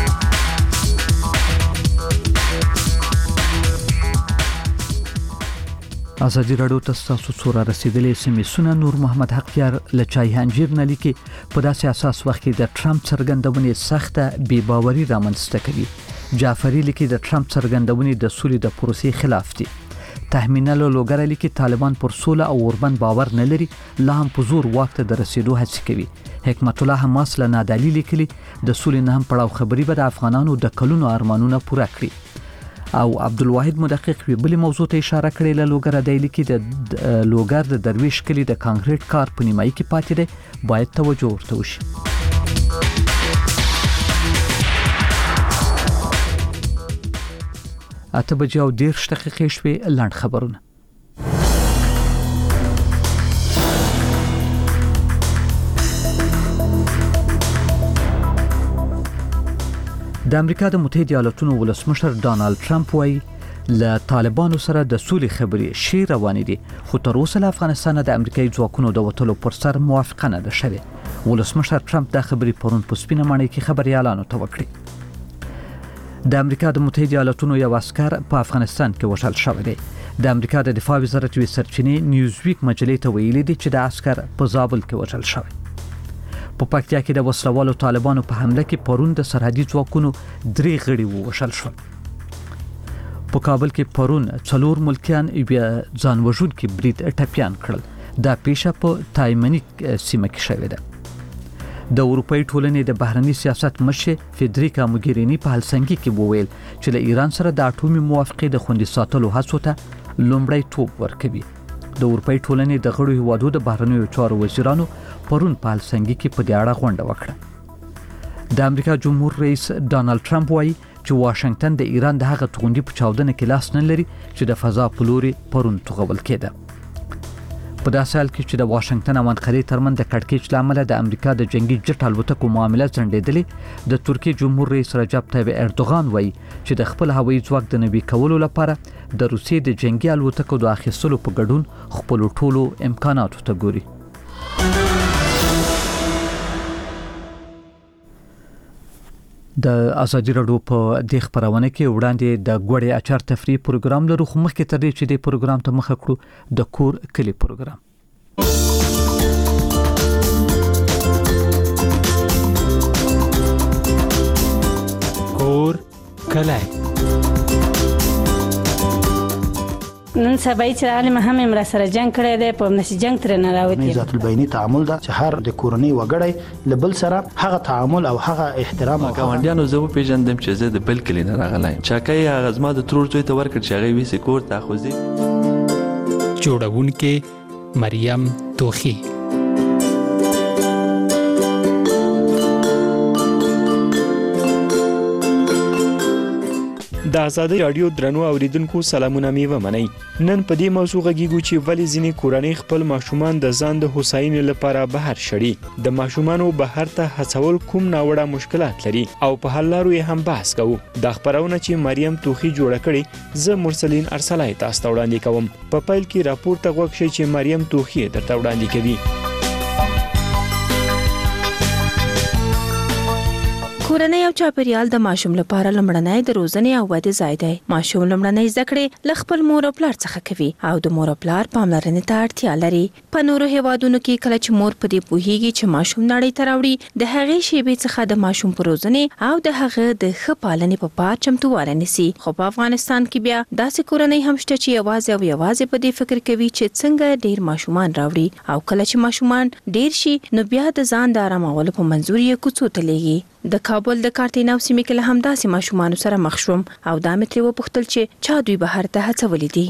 ازادي راډیو ته تاسو سره رسیدلې سمې نور محمد حقیار لچای هنجیر نه لیکي په داسې اساس وخت کې د ټرمپ څرګندونې سخته بې باوري رامنځته کوي. جعفری لیکي د ټرمپ څرګندونې د سولې د پروسې خلاف دي. تهمینه لوګر لیکي طالبان پر سوله او اوربند باور نه لري، لا هم په زور واک ته د رسیدو هڅه کوي. حکمت الله حماس له نادعلي لیکلي د سولې نه هم پړاو خبري به د افغانانو د کلونو ارمانونه پوره کړي. او عبدالواحد مدقق وی بلی موضوع ته اشاره کړې له لوګر د لیکي د لوګر د درویش کلی د کانکریټ کار په نیمایي کې پاتې دی، باید توجه ورته وشي. اته بجې او دېرش دقیقې شوې. لنډ خبرونه. د امریکا د متحده ایالاتونو ولسمشر ډانلډ ټرمپ وايي له طالبانو سره د سولې خبرې شي روانې دي، خو تر اوسه له افغانستان د امریکایي ځواکونو د وټلو پر سر موافقه نه ده شوې. ولسمشر ټرمپ دا خبرې پرون په سپینه ماڼۍ کې خبريالانو ته وکړې. د امریکا د متحده ایالاتونو یو عسكر په افغانستان کې وژل شوی دی. د امریکا د دفاع وزارت وی سرچینې نیوزویک مجلې ته ویلي دي چې د عسكر په زابل کې وژل شوی. په پکتیا کې د وسلوالو طالبانو په حمله کې پرون د سرحدي ځواکونو درې غړي ووژل شول. په کابل کې پرون څلور ملکیان بیا ځان وژونکي برید ټپيان کړل. دا پیښه په تایمني سیمه کې شوې ده. د اروپאי ټولنې د بهرنی سیاست مشر فدریکا موګرینی په هلسنګي کې وویل چې له ایران سره د اټومي موافقې د خوندي ساتلو هڅو ته لومړی توپ ورکوي. د اروپאי ټولنې د غړو هیوادو د بهرنیو چارو وزیرانو پرون په هلسنګي کې په دې اړه غونډه وکړه. د امریکا جمهور رئیس ډانلډ ټرمپ وايي چې واشنگټن د ایران د هغه توغندي په چاودنه کې لاس نه لري چې د فضا په لوري پرون توغول کېده. په داسې حال کې چې د واشنگټن او انقرې ترمن د کړکېچ لامل د امریکا د جنگي جټ الوتکو معاملې ځنډېدلې. د ترکیې جمهور رئیس رجب طیب اردوغان وایي چې د خپل هوایي ځواک د نوي کولو لپاره د روسیې د جنگي الوتکو د اخیستلو په ګډون خپل ټولو امکاناتو ته ګوري. د ازادي راډیو په دې خبرونه کې وړاندې د ګوړې اچار تفریح پروګرام لرو، خو مخکې تر دې چې د پروګرام ته مخه کړو د کور کلی پروګرام. کور کلی نن سبا چې عالم هم امر سره جنگ کړی دی، په نشي جنگ تر نه راوتی. ذات البینی تعامل دا چې هر د کورنۍ وګړی لبل سره هغه تعامل او هغه احترام او ګاونډیانو زه پیژندم چې زه د بل کلی نه راغلایم. چاکای هغه زما د ترور زوی ته ورکړ چې هغه ویسې کور ته خوځي. جوړونکې مریم توخی. د آزادۍ رادیو درنو اوریدونکو سلامونه میوه منئ. نن په دې موضوع غږیږو چې ولې ځینې کورنۍ خپل ماشومان د ځان د هوساینې لپاره بهر شړي. د ماشومانو بهر ته هڅول کوم ناوړه مشکلات لري او په حل لارو یې هم بحث کوو. دا خبرونه چې مریم توخی جوړه کړې زه مرسلین ارسلای تاسو ته وړاندې کوم. په پیل کې راپور ته غوږ شئ چې مریم توخی درته وړاندې کوي. کورنۍ او چاپیریال د ماشوم لپاره لمړنۍ د روزنې او ودې ځای دی. ماشوم لمړنۍ زده کړې له خپل مور او پلار څخه کوي او د مور او پلار پاملرنې ته اړتیا لري. په نورو هیوادونو کې کله چې مور په دې پوهیږي چې ماشوم نړۍ ته راوړي، د هغې شیبې څخه د ماشوم په روزنې او د هغه د ښه پالنې په پار چمتووالی نیسي. خو په افغانستان کې بیا داسې کورنۍ هم شته چې یوازې او یوازې په دې فکر کوي چې څنګه ډیر ماشومان راوړي، او کله چې ماشومان ډیر شي نو بیا د ځان د آرامولو په منظور یې کوڅو ته لیږي. د کابل د کارتیناو سیمې کې له همداسې ماشومانو سره مخ شوم او دا مې ترې وپوښتل چې چا دوی بهر ته هڅولي دي.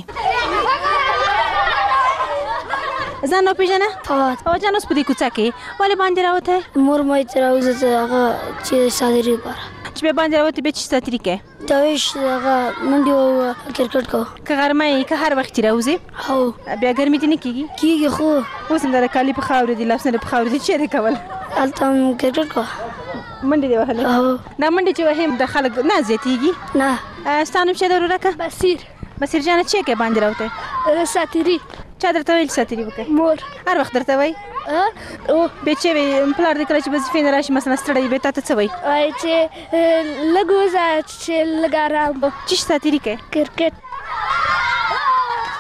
ځان وپېژنه؟ او جان اوس په دې کوڅه کې ولې باندې راوتی؟ مور مې ترې راوځه هغه چې ساتیري لپاره. چې بیا باندې راوتی بیا چې ساتیري کوې؟ دویش هغه منډې او کرکټ کوو. که غرمه یې که هر وخت چې راوځې؟ هو. بیا ګرمي دې نه کېږي؟ کېږي خو اوس هم دا کالي په خاورې دي، لاسونه په خاورې دي، چېرې کول؟ هلته هم کرکټ کوه. منډې دې وهلې؟ دا منډې چې وهې د خلک نه زیاتېږي؟ نه. ستا نوم څه دی ورورکه؟ بصیر. بصیر جانه چې کې باندې راوتی؟ ساتیري. چا درته ویل ساتیري وکړې؟ مور. هر وخت درته وایي؟ بیا چې وایي پلار دې کله چې وظیفې نه راشي مثلا ستړی وي تا ته څه وایي؟ وایي چې لږ وځه چې لږ ارام. چې ساتیري کوې؟ کرکټ.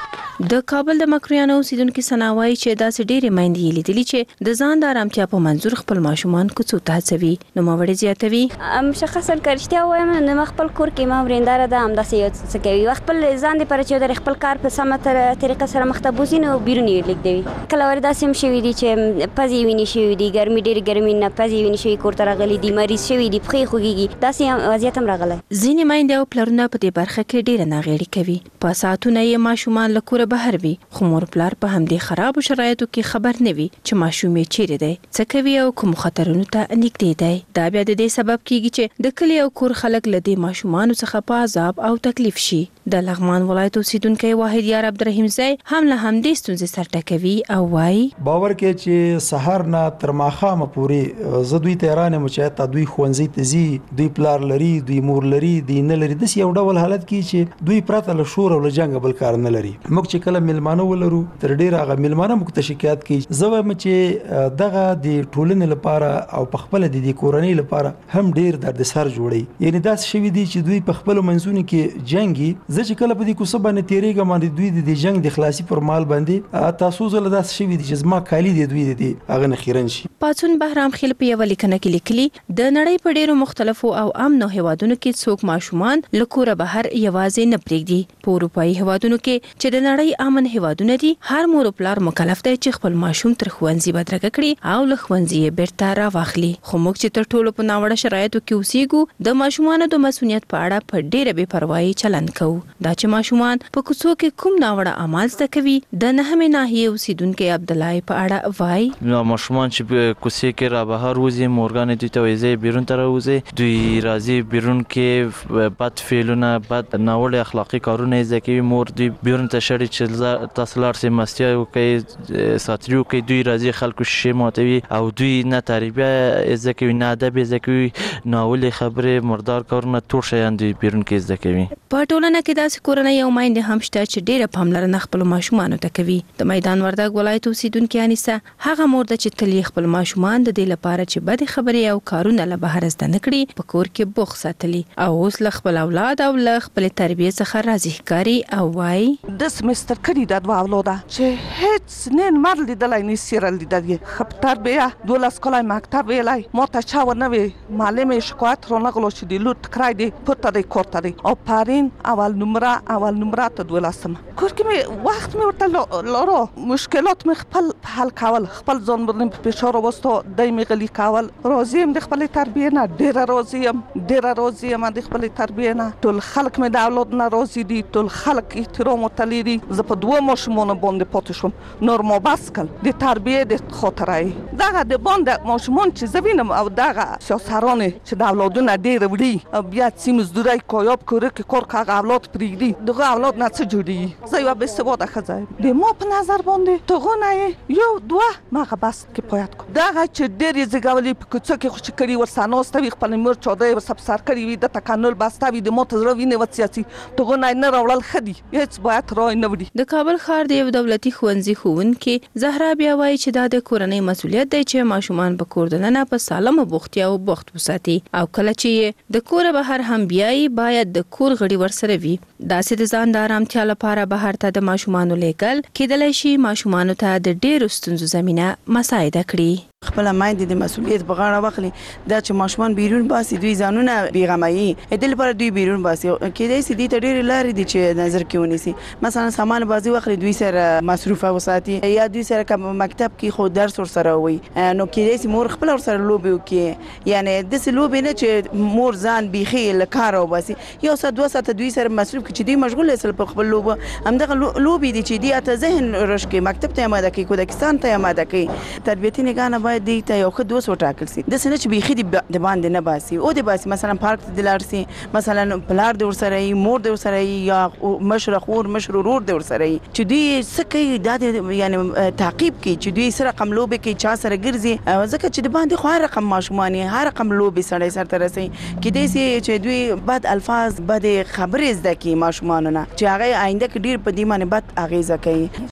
د کابل د مکرویانو اوسیدونکو سناوي چې داسې ډېرې میندې لیدلې چې د ځان د آرامتیا په منظور خپل ماشومان کوڅو ته هڅوي. نو موري زیاتوي مشخصا کړشتیا وایم نو خپل کور کې ما وریندار ده هم داسې یو څه کوي وخت خپل ځان د پر چې د خپل کار په سمه طریقه سره مختبوزي نو بیرونی لیکدوي کله وردا سم شوی دي چې پزی ویني شوی دي ګرمي ډېر ګرمي نه پزی ویني شوی کور ته راغلي دي مریض شوی دي پخې خوږي داسې وضعیت هم راغلی. ځینې میندې او پلرونه په دې برخه کې ډېره ناغېړي کوي په ساعتونه یې ماشومان له کوره بهر وي خو مور پلار په همدې خرابو شرایطو کې خبر نه وي چې ماشوم یې چیرې دی څه کوي او کوم خطرونو ته نږدې دی. دا بیا د دې سبب کیږي چې د کلي او کور خلک له دې ماشومانو څخه په عذاب او تکلیف شي. د لغمان ولایت اوسیدونکی واحد یار عبدالرحیم زئی هم له همدې ستونزې سر ټکوي او وایي باور کې چې سحر نه تر ماښامه پورې زه دوی ته حیران یم چې تا دوی ښوونځي ته ځي دوی پلار لري دوی مور لري دوی نه لري داسې یو ډول حالت کې چې دوی پرته له شور او له جنګ بل کار نه لري. موږ چې کله میلمانه ولرو تر ډېره هغه میلمانه موږ ته شکایت کوي زه وایم چې دغه د ټولنې لپاره او په خپله د دې کورنۍ لپاره هم ډېر دردسر جوړوي. یعنې داسې شوي دي چې دوی په خپلو منځونو کې جنګي زه چې کله په دې کوڅه باندې تېرېږم باندې دوی د دې جنګ د خلاصي پر مال باندې تاسو زله داسې شوي دي چې زما کالي دی دوی د هغه نه خیرن شي. پاڅون بهرام خیل په یوه لیکنه کې لیکلي د نړۍ په ډېرو مختلفو او امنو هیوادونو کې څوک ماشومان له کوره بهر یوازې نه پرېږدي. په اروپایي هیوادونو کې چې د نړۍ امن هیوادونه دي هر مور او پلار مکلف دی چې خپل ماشوم تر ښوونځي بدرګه کړي او له ښوونځي یې بیرته راواخلي. خو موږ چې تر ټولو په ناوړه شرایطو کې اوسېږو د ماشومانو د مسؤلیت په اړه په ډېره بې پروایي چلند کوو. دا چې ماشومان په کوڅو کې کوم ناوړه اعمال زده کوي د نهمې ناحیې اوسیدونکي عبدالله په اړه وایي نو ماشومان چې په کوڅې کې را بهر وځي مورګانې دوی ته وایي بیرون ته راوځي دوی راځي بیرون کې بد فعلونه بد ناوړه اخلاقي کارونه زده کوي مور دوی بیرون ته شړي چې تاسو لاړ سئ مستي وکړئ ساتري وکړئ دوی راځي خلکو شیشې ماتوي او دوی نه تربیه زده کوي نه ادب زده کوي ناوړه خبرې مردار کارونه ټول شیان دوی بیرون کې زده کوي. په ټولنه کې داسې کورنۍ او میندې هم شته چې ډېره پاملرنه خپلو ماشومانو ته کوي. د میدان وردګ ولایت اوسیدونکې انیسه هغه مور ده چې تل یې خپل ماشومان د دې لپاره چې بدې خبرې او کارونه له بهر زده نه کړي په کور کې بوخ ساتلي او اوس له خپل اولاد او له خپلې تربیې څخه راضي ښکاري او وایي د سمستر کړي دا دوه اولاده چې هیڅ نه مر لیدلی نه سیره لیدلی ښه تربیه دولس کاله مکتب ویلی ما ته چا ورنه وی معلم شکایت رانغلو چې د لور تکرای دی پورته دی کور ته دی او پارین اول نمره اول نمره ته دولسم کور کې مې وخت مې ورته لارو مشکلات مې خپل حل کول خپل ځان باندې په فشار وستو دای مې غلي کول راضي یم د خپل تربیه نه ډېره راضي یم ډېره راضي یم د خپل تربیه نه ټول خلک مې د اولاد نه راضي دي ټول خلک احترام ورته لري زه په دوه ماشومانو باندې پاتې شوم نور ما بس کړ د تربیه د خاطرې دغه د باندې ماشومان چې زه وینم او دغه سیاسران چې د اولادونه ډېر وړي او بیا چې مزدوري کویاب کوره کې کور کاغه اولاد پرېږدي دغه اولاد نه څه جوړي زه یو بېسواده ښځه یم د ما په نظر باندې تغونه یو دوه مغه بس کفایت کو دغه چې ډېرې زیږولي په کوڅه کې خوشي کړي ورسره ناسته وي خپل مور چادرې ورسره سر کړي وي د تکانل بسته وي د ما ته زړه وینې وسیاسي تغونه نه راوړل ښه دي هېڅ باید رای نه وړي. د کابل ښار د یو دولتي ښوونځي ښوونکې زهرا بیا وایي چې دا د کورنۍ مسؤلیت دی چې ماشومان په کور دننه په سالمه بوختیا او بوخت وساتي او کله چې د کوره بهر هم بیایي باید د کور غړي ورسره وي. داسې د ځان د آرامتیا لپاره بهر ته د ماشومانو لیږل کېدلی شي ماشومانو ته د ډېرو ستونزو زمینه مساعده کړي. خپل مایندې د مسؤلیت په غاړه واخلي دا چې ماشومان بیرون باسي دوی ځانونه بیغمایي د لپاره دوی بیرون باسي کېدای شي دې ته ډېرې لارې دي چې نظر کې ونیسي مثلا سامان بازي واخلي دوی سره مصروفه وساتي یا دوی سره کوم مکتب کې خو درس ورسره وي نو کېدای شي مور خپل ورسره لوبي وکړي یعنی داسې لوبې نه چې مور ځان بیخي له کاره وباسي یو ساعت دوه ساعته دوی سره مصروف کړي چې دوی مشغول اصل په خپل لوبه همدغه لوبې دي چې دوی ته ذهن روش کړي مکتب ته اماده کړي کودکستان ته اماده کړي تربیتي نگاه باید دی ته یو ښه دوست وټاکل شي د سنه چې بیخي د باندې نه باسي او د باسي مثلا پارک ته دلار سي مثلا پلار د ورسره ای مور د ورسره ای یا مشر خور مشر ورور د ورسره ای چې دوی سکه د یعنی تعقیب کی چې دوی سره رقم لوبه کی چا سره ګرځي ځکه چې د باندې خو رقم ماشومانی هر رقم لوبه سره سره ترسي کې دې سي چې دوی بد الفاظ بد خبرې زده کی ماشومانونه چې هغه آینده کې ډیر په دې باندې بد اغیزه کوي.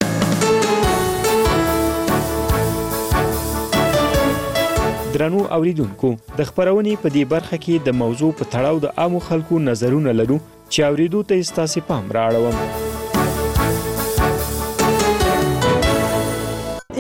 درنو اوریدونکو د خبرونې په دې برخه کې د موضوع په تړاو د عامو خلکو نظرونه لرو چې اوریدو ته ستاسو پام راړوم.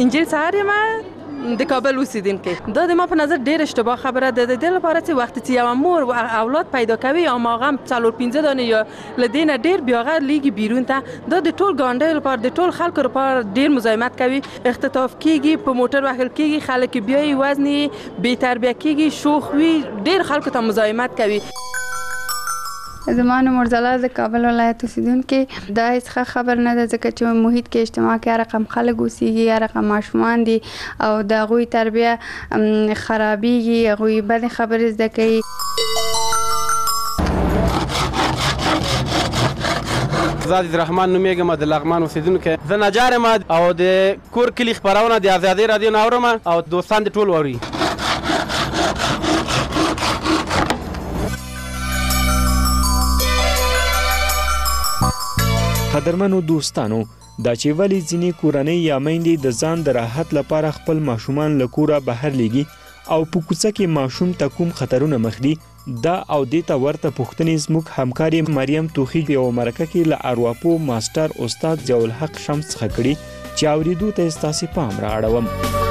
انجیل سهار یم د کابل اوسیدونکي. دا د ما په نظر ډېر اشتباه خبره ده. د دې لپاره چې وخت چې یو مور و اولاد پیدا کوي یا ماغم څلور پنځه دانه یا لدینه ډېر بیاغه لیږي بیرون ته، دا د ټول ګاونډیو لپاره د ټول خلکو لپاره ډېر مزاحمت کوي. اختطاف کیږي، په موټر وهل کیږي، خلک بیاي وزن بې تربیه کیږي، شوخ وي، ډېر خلکو ته مزاحمت کوي. زمان مرزلا د کابل ولایت اوسیدونکي. دا هیڅ خبر نه ده ځکه چې محیط کې اجتماع کې هر رقم خلک اوسېږي، هر رقم ماشومان دي او د هغوی تربیه خرابېږي، هغوی بدې خبرې زده کوي. زه عزیز رحمان نومیږم، د لغمان اوسیدونکی. زه نجار یم او د کور کلي خپرونه د ازادۍ رادیو نه اورم او دوستان دې ټول اوري. قدرمنو دوستانو، دا چې ولی ځینې کورنۍ یا میندې د ځان د راحت لپاره خپل ماشومان له کوره بهر لیږي او په کوڅه کې ماشوم ته کوم خطرونه مخ دي، دا او دې ته ورته پوښتنې زموږ همکاري مریم توخي په یوه مرکه کې له ارواپو ماسټر استاد ضیاء الحق شمس څخه کړي چې اورېدو ته ستاسې پام را اړوم.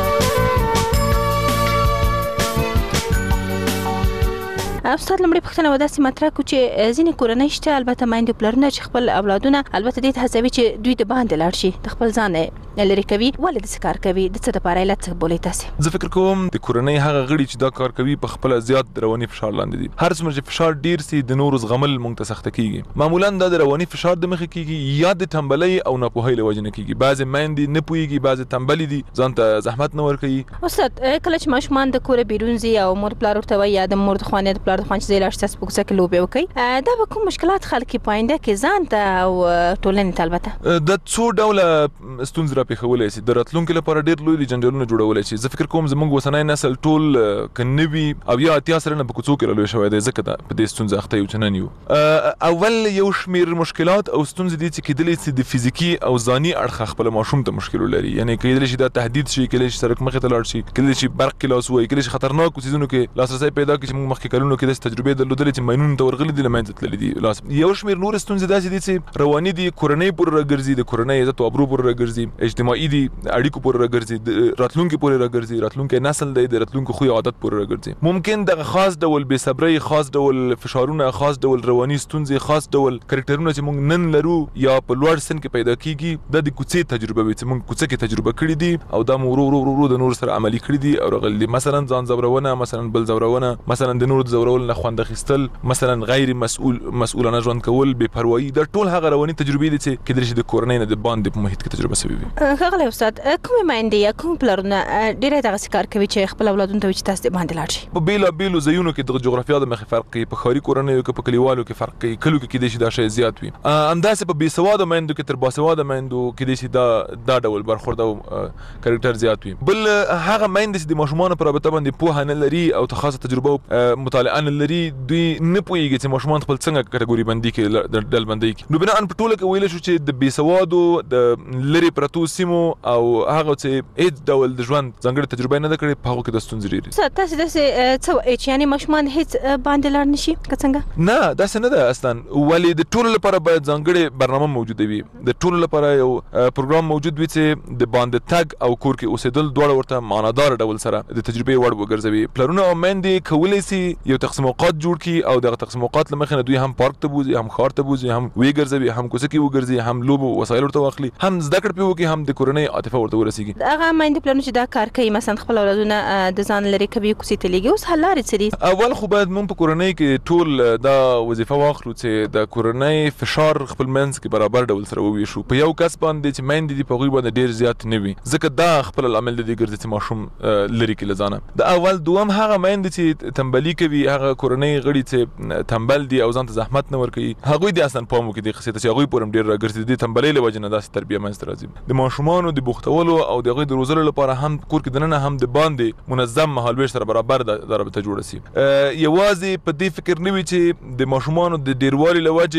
استاد لمړی پوښتنه ودا چې مطرح کو چې ځینې کورنۍ شته، البته میندې پلرونه چې خپل اولادونه البته دې ته هڅوي چې دوی د باندې لاړ شي، د خپل ځان لري کوي، ولې د کار کوي، د څه لپاره علت څه بولي تاسو؟ زه فکر کوم د کورنۍ هغه غړي چې دا کار کوي په خپل زیات رواني فشار لاندې دي. هر څومره چې فشار ډیر سي د نورو زغمل مونږ ته سخت کیږي. معمولا دا د رواني فشار د مخې کیږي یا د تنبلۍ او ناپوهۍ له وجې نه کیږي. بعضې میندې نه پوهیږي، بعضې تنبلې دي، ځان ته زحمت نه ورکوي. استاد کله چې ماشومان د کوره بیرون ځي او مور پلار ورته وایي یا د مور د خوانې د پلار د خوان چې ځای لاړ شي په کوڅه کې لوبې وکړي، دا به کوم مشکلات خلک په آینده کې ځان ته او ټولنې ته البته د څو ډوله ستونزې راپېښولی شي، د راتلونکي لپاره ډېر لوی جنجالونه جوړولی شي. زه فکر کوم زموږ اوسنی نسل ټول که نه وي او یا اتیا سلنه په کوڅو کې رالوی شوی دی، ځکه په دې ستونزه اخته یو چې نن یو. اول یو شمېر مشکلات او ستونزې دي چې کیدلی شي د فزیکي او ځاني اړخه خپل ماشوم ته مشکل ولري. یعنې کیدلی شي دا تهدید شي، کیدلی شي سړک مخې ته لاړ شي، کیدلی شي برق کې لاس ووهي، کیدلی شي خطرناکو څیزونو کې لاسرسی پیدا کړي چې موږ مخکې کلونو کې داسې تجربې درلودلې چې ماینونو ته ورغلي دي، له منځه تللي دي. یو شمېر نور ستونزې داسې دي چې رواني دي، کورنۍ پورې راګرځي، د کورنۍ عزت او ابرو پورې راګرځي، اجتماعي دي، اړیکو پورې راګرځي، راتلونکي پورې راګرځي، راتلونکي نسل دی د راتلونکي خوی عادت پورې راګرځي. ممکن دغه خاص ډول بې صبرۍ، خاص ډول فشارونه، خاص ډول رواني ستونزې، خاص ډول کرکټرونه چې موږ نن لرو یا په لوړ سن کې پیدا کیږي، دا د کوڅې تجربه وي چې موږ کوڅه کې تجربه کړې دي او دا مو ورو ورو ورو د نور سره عملي کړي دي او راغلي دي. مثلا ځان ځورونه، مثلا بل ځورونه، مثلا د نور د ځورول نه خوند اخیستل، مثلا غیر مسؤل مسؤلانه ژوند کول، بې پروایي، دا ټول هغه رواني تجربې دي چې کیدلی شي د کورنۍ نه د باندې په محیط کې تجربه شوي وي. ښاغلی استاد، کومې میندې یا کوم پلرونه ډېری دغسې کار کوي چې خپل اولادونو ته وایي چې تاسو د باندې لاړ شئ؟ په بېلابېلو ځایونو کې د جغرافیا د مخې فرق کوي، په ښاري کورنیو کې، په کلیوالو کې فرق کوي، کلیو کې کیدای شي دا شی زیات وي. همداسې په بې سواده میندو کې تر باسواده میندو کیدای شي دا دا ډول برخورد او کرکټر زیات وي. بل هغه میندې چې د ماشومانو په رابطه باندې پوهه نه لري او خاصه تجربه او مطالعه نه لري، دوی نه پوهېږي چې ماشومان خپل څنګه کټګوري بندي کې ډلبندي کړي. نو بناء په ټوله کې ویلی شو چې د بې سوادو، د لرې پرتو سیمو او هغه چې هېڅ ډول د ژوند ځانګړې تجربه نه ده کړې، په هغو کې دا ستونزې ډېرې دي. تاسې داسې څه وایئ چې یعنې ماشومان هېڅ باندې لاړ نه شي که څنګه؟ نه، داسې نه ده اصلا. ولې د ټولو لپاره باید ځانګړې برنامه موجوده وي، د ټولو لپاره یو پروګرام موجود وي چې د باندې تګ او کور کې اوسېدل دواړه ورته معنادار ډول سره د تجربې وړ وګرځوي. پلرونه او میندې کولی شي یو تقسیم اوقات جوړ کړي او دغه تقسیم اوقات له مخې نه دوی هم پارک ته بوځي، هم ښار ته بوځي، هم ویې ګرځوي، هم کوڅه کې وګرځي، هم لوبو وسایل ورته واخلي، هم زده کړه پرې وکړي، هم د کورنۍ عاطفه ورته ورسېږي. هغه میندې پلرونه چې دا کار کوي، مثلا خپل اولادونه د ځان لرې کوي، کوڅې ته لیږي، اوس حل لارې څه دي؟ اول خو باید موږ په کورنۍ کې ټول دا وظیفه واخلو چې د کورنۍ فشار خپل منځ کې برابر ډول سره وویشو. په یو کس باندې چې میندې دي په هغوی باندې ډېر زیات نه وي، ځکه دا خپل العمل د دې ګرځي چې ماشوم لرې کړي له ځانه. د اول دوم هغه میندې چې تنبلي کوي، هغه کورنۍ غړي چې تنبل دي او ځان ته زحمت نه ورکوي، هغوی دې اصلا پام وکړي دې خصوصیت چې هغوی پورې هم ډېر راګرځي. د دې تنبلۍ له وجې نه داسې تربیه منځته راځي. د ماشومانو د بوختولو او د هغوی د روزلو لپاره هم کور کې دننه هم د باندې منظم مهالویش سره برابر دا رابطه جوړه شي. یوازې په دې فکر نه وي چې د ماشومانو د ډېروالي له وجې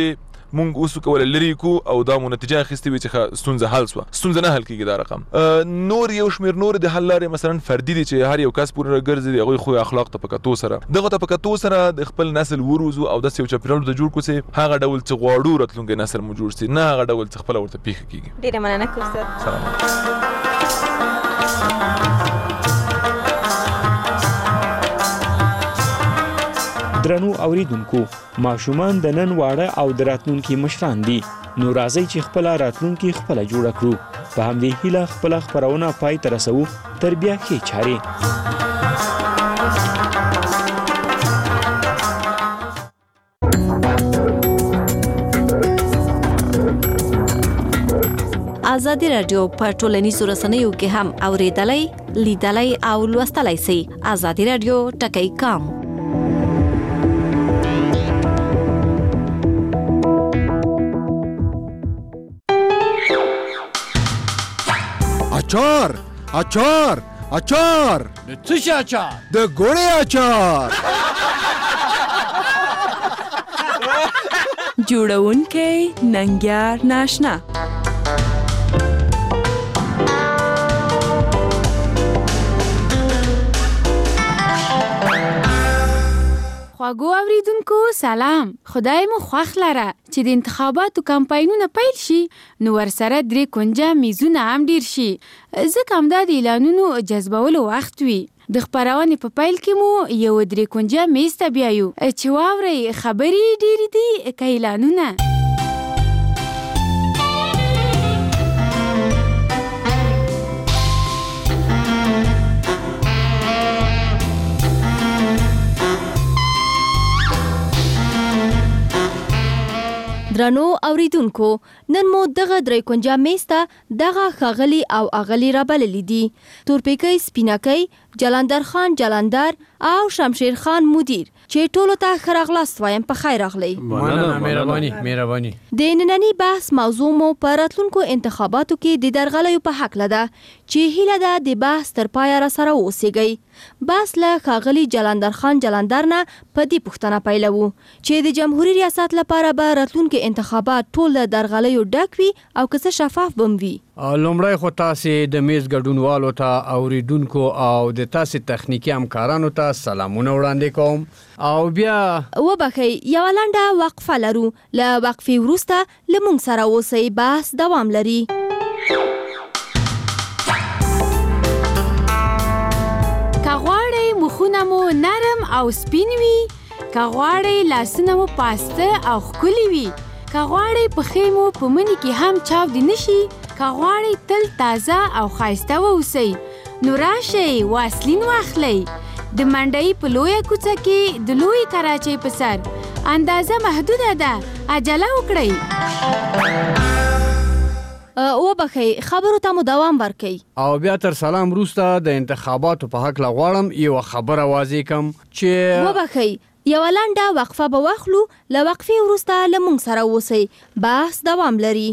مونږ اوس کول لري کو او دا مو نتیجه اخیستې وي چې ستونزه حل شوه ستونزه نه حل کیږي دا رقم نور یو شمیر نور د حل لارې مثلا فردي دي چې هر یو کس پورې ګرځي دی هغه خو اخلاق ته پکاتو سره دغه ته پکاتو سره د خپل نسل وروزو او د یو چاپیرال د جوړ کوسي هغه ډول چې غواړو راتلونکي نسل مو جوړ سي نه هغه ډول چې خپل ورته پیښ کیږي ډیره مننه کوم سلام درنو اوریدونکو ماشومان د نن واړه او د راتلونکي مشران دي نو راځي چې خپل راتلونکي خپل جوړ کړو په همدې هیله خپل خبرونه پای ته رسو تر بیا کې چاري ازادي رادیو په ټولنیزو رسنیو کې هم اوریدلای لیدلای او لوستلای شئ ازادي رادیو ټکی کام اچار اچار اچار د څه شي اچار د ګوړې اچار جوړونکی ننګیار ناشنا خواږو اوریدونکو سلام خدای مو خوښ لره چې د انتخاباتو کمپاینونه پیل شي نو ورسره درې کونجه میزونه هم ډیر شي ځکه همدا د اعلانونو جذبولو وخت وي د خپرونې په پیل کې مو یو درې کونجه میز ته بیایو چې واورئ خبرې ډیرې دي که اعلانونه درنو اوریدونکو نن مو دغه درې کونجه میز ته دغه ښاغلي او اغلي رابللي دي تورپیکی سپینکۍ جلندر خان جلندر او شمشیر خان مدیر چې ټولو ته ښه راغلاست وایم په خیر راغلی مننه مهرباني مهرباني د ننني بحث موضوع مو په راتلونکو انتخاباتو کې د درغلیو په حق لده چې هیله ده د بحث تر پایه را سره اوسیږئ بحث له ښاغلي جلندر خان جلندر نه په دې پوښتنه پیلوو چې د جمهوریت ریاست لپاره به راتلونکي انتخابات ټول د درغلیو ډک وي او که څه شفاف به وي لومړی خو تاسې د میز ګډونوالو ته اوریدونکو او د تاسې تخنیکي همکارانو ته سلامونه وړاندې کوم او بیا وبخئ یوه لنډه وقفه لرو له وقفې وروسته له موږ سره اوسئ بحث دوام لري که غواړئ مخونه مو نرم او سپین وي که غواړئ لاسونه مو پاسته او ښکلي وي که غواړئ پښې مو په مني کې هم چاودې نشي که غواړئ تل تازه او ښایسته واوسئ نو راشئ واسلین واخلئ د منډۍ په لویه کوڅه کې د لوی کراچۍ په سر اندازه محدوده ده عجله وکړئ وبخئ خبرو ته مو دوام ورکئ او بیا تر سلام وروسته د انتخاباتو په هکله غواړم یوه خبره واضح کم چې وبخئ یوه لنډه وقفه به واخلو له وقفې وروسته له موږ سره اوسئ بحث دوام لري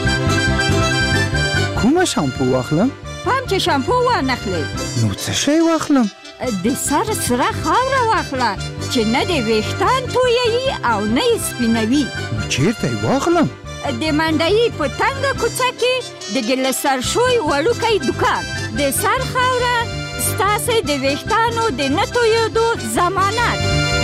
کومه شامپو واخلم پام چې شامپو وانخلئ نو څه شی واخلم د سر سره خاوره واخله چې نه د ویښتان تویوي او نه یې سپینوي نو چیرته یې واخلم د منډۍ په تنګه کوڅه کې د ګلسرشوی وړوکی دوکان د سر خاوره ستاسې د ویښتانو د نه تویېدو ضمانت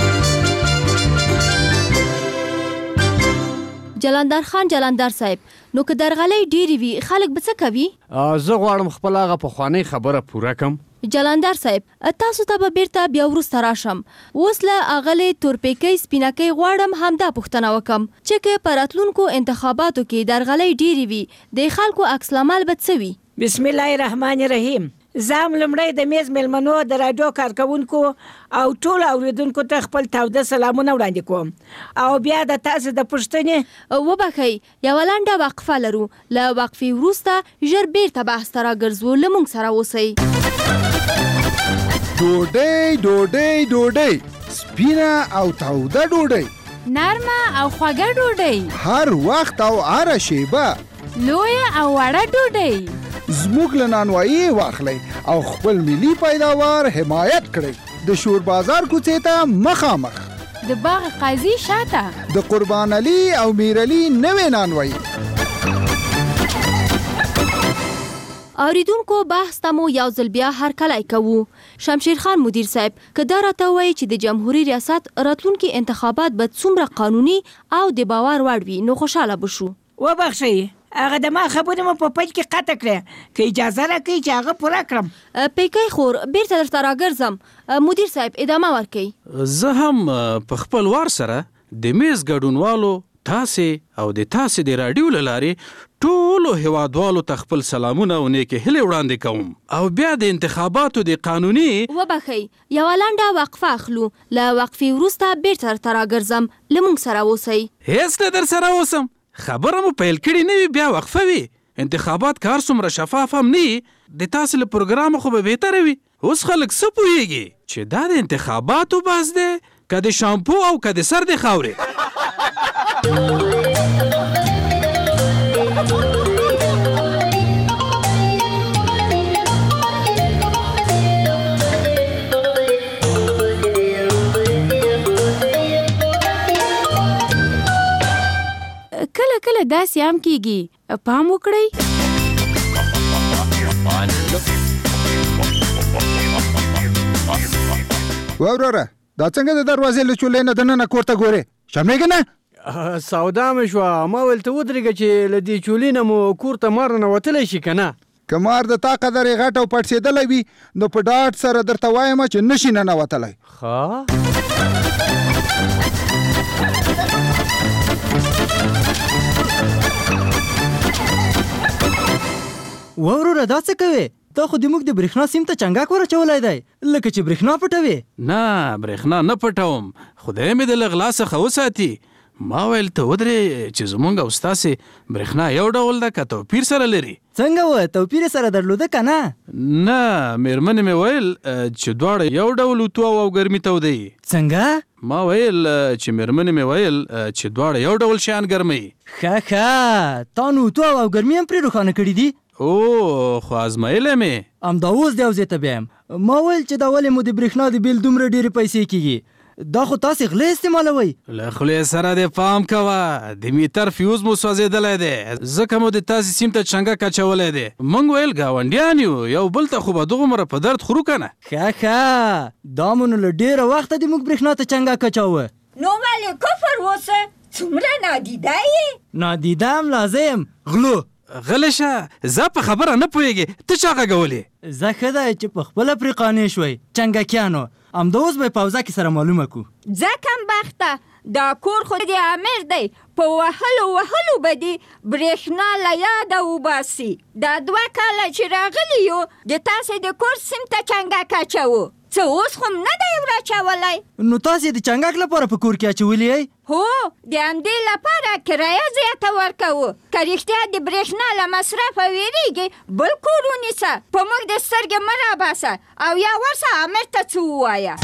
جلندر خان جلندر صاحب نو که درغلۍ ډېرې وي خلک به څه کوي زه غواړم خپل هغه پخوانۍ خبره پوره کړم جلندر صاحب تاسو ته به بیرته بیا وروسته راشم اوس له اغلې تورپیکۍ سپینکۍ غواړم همدا پوښتنه وکم چې که په راتلونکو انتخاباتو کې درغلۍ ډېرې وي د خلکو عکس العمل به څه وي بسم الله الرحمن الرحیم زه هم لومړی د میز میلمنو د راډیو کارکوونکو او ټولو اوریدونکو ته خپل تاوده سلامونه وړاندې کوم او بیا د تاسو د پوښتنې وبخئ یوه لنډه وقفه لرو له وقفې وروسته ژر بیرته بحث ته راګرځو له موږ سره اوسئ ډوډۍ ډوډۍ ډوډۍ سپینه او تاوده ډوډۍ نرمه او خوږه ډوډۍ هر وخت او هره شیبه لویه او وړه ډوډۍ زموږ له نانوایي واخلئ او خپل ملي پیداوار حمایت کړئ د شور بازار کوڅې ته مخامخ د باغ قاضي شاته د قربان علي او میر علي نوې نانوي. اوریدونکو بحث ته مو یو ځل بیا هرکلی کوو. شمشیر خان مدیر صاحب که دا راته وایي چې د جمهوریت ریاست راتلونکي انتخابات به څومره قانوني او د باور وړ وي نو خوشحاله به شو. وبخښئ هغه د ما خبرې مو په پیل کې قطع کړې که اجازه راکوي چې هغه پوره کړم. پیکی خور بیرته درته راګرځم. مدیر صاحب ادامه ورکوي. زه هم په خپل وار سره د میز ګډونوالو تاسې او د تاسې د راډیو له لارې ټولو هیوادوالو ته خپل سلامونه او نیکې هیلې وړاندې کوم او بیا د انتخاباتو د قانوني وبخئ یوه لنډه وقفه اخلو. له وقفې وروسته بیرته درته راګرځم. له موږ سره اوسئ. هېڅ نه در سره اوسم. خبره مو پیل کړې نه وي بیا وقفه وي. انتخابات کار څومره شفاف هم نه وي د تاسې له پروګرامه خو به بهتره وي. اوس خلک څه پوهېږي چې دا د انتخاباتو بحث دی که د شامپو او که د سر د خاورې. کله کله داسې هم کیږي پام وکړئ. وروره دا څنګه د دروازې له چولې نه دننه کور ته ګورې شرمېږې نه؟ سودا مې شوه ما ویل ته ودرېږه چې له دې چولې نه مو کور ته مار ننوتلی شي که نه. که مار د تا قدر یې غټ او پړسېدلی وي نو په ډاډ سره درته وایم چې نشي ننوتلی. وروره دا څه کوې؟ تا خو د موږ د برېښنا سیم ته چنګاک ورچولی دی لکه چې برېښنا پټوې. نه برېښنا نه پټوم خدای مې د له غلا څخه وساتي. ما ویل ته ودرې چې زمونږ او ستاسې برېښنا یو ډول ده که توپیر سره لري. څنګه وه توپیر سره درلوده که نه؟ نه مېرمنې مې ویل چې دواړه یو ډول اوتو او ګرمي تودوي. څنګه؟ ما ویل چې مېرمنې مې ویل چې دواړه یو ډول شیان ګرموي. ښه ښه تا نو اوتو او ګرمي هم پرې روښانه کړي دي. او خو ازمایلی مې. همدا اوس دی او زه ته بیا ما ویل چې دا ولې مو د برېښنا د بیل دومره ډېرې پیسې کېږي دا خو تاسې غلې استعمالوئ. له خولې سره دې پام کوه د میټر فیوز مو سوځېدلی دی ځکه مو د تاسې سیم ته چنګک اچولی دی. موږ ویل ګاونډیان یو یو بل ته خو به دغومره په درد خورو که نه. ښه ښه دا مو نو له ډېره وخته د موږ برېښنا ته چنګک اچوه. نو ولې کفر اوسه څومره نادیده یې؟ نادیده هم لازم غلو. غلی شه زه په خبره نه پوهېږې ته چا غږولې؟ زه ښه دی چې په خپله پرې قانع شوئ چنګکیانو همدا اوس به یې په اوضاع کې سره معلومه کړو. ځه کمبخته دا کور خو د امیر دی په وهلو وهلو به دې برېښنا له یاده وباسي. دا دوه کاله چې راغلي یو د تاسې د کور سیم ته چنګک اچوو څه اوس خو نه دی وراچولی. نو تاسې د چنګک لپاره په کور کې اچولي یئ؟ هو د همدې لپاره کرایه زیاته ورکوو که رښتیا د برېښنا له مصرفه ویرېږي بل کور ونیسه په موږ د سترګې مه راباسه او یا ورسه امیر ته څه ووایه.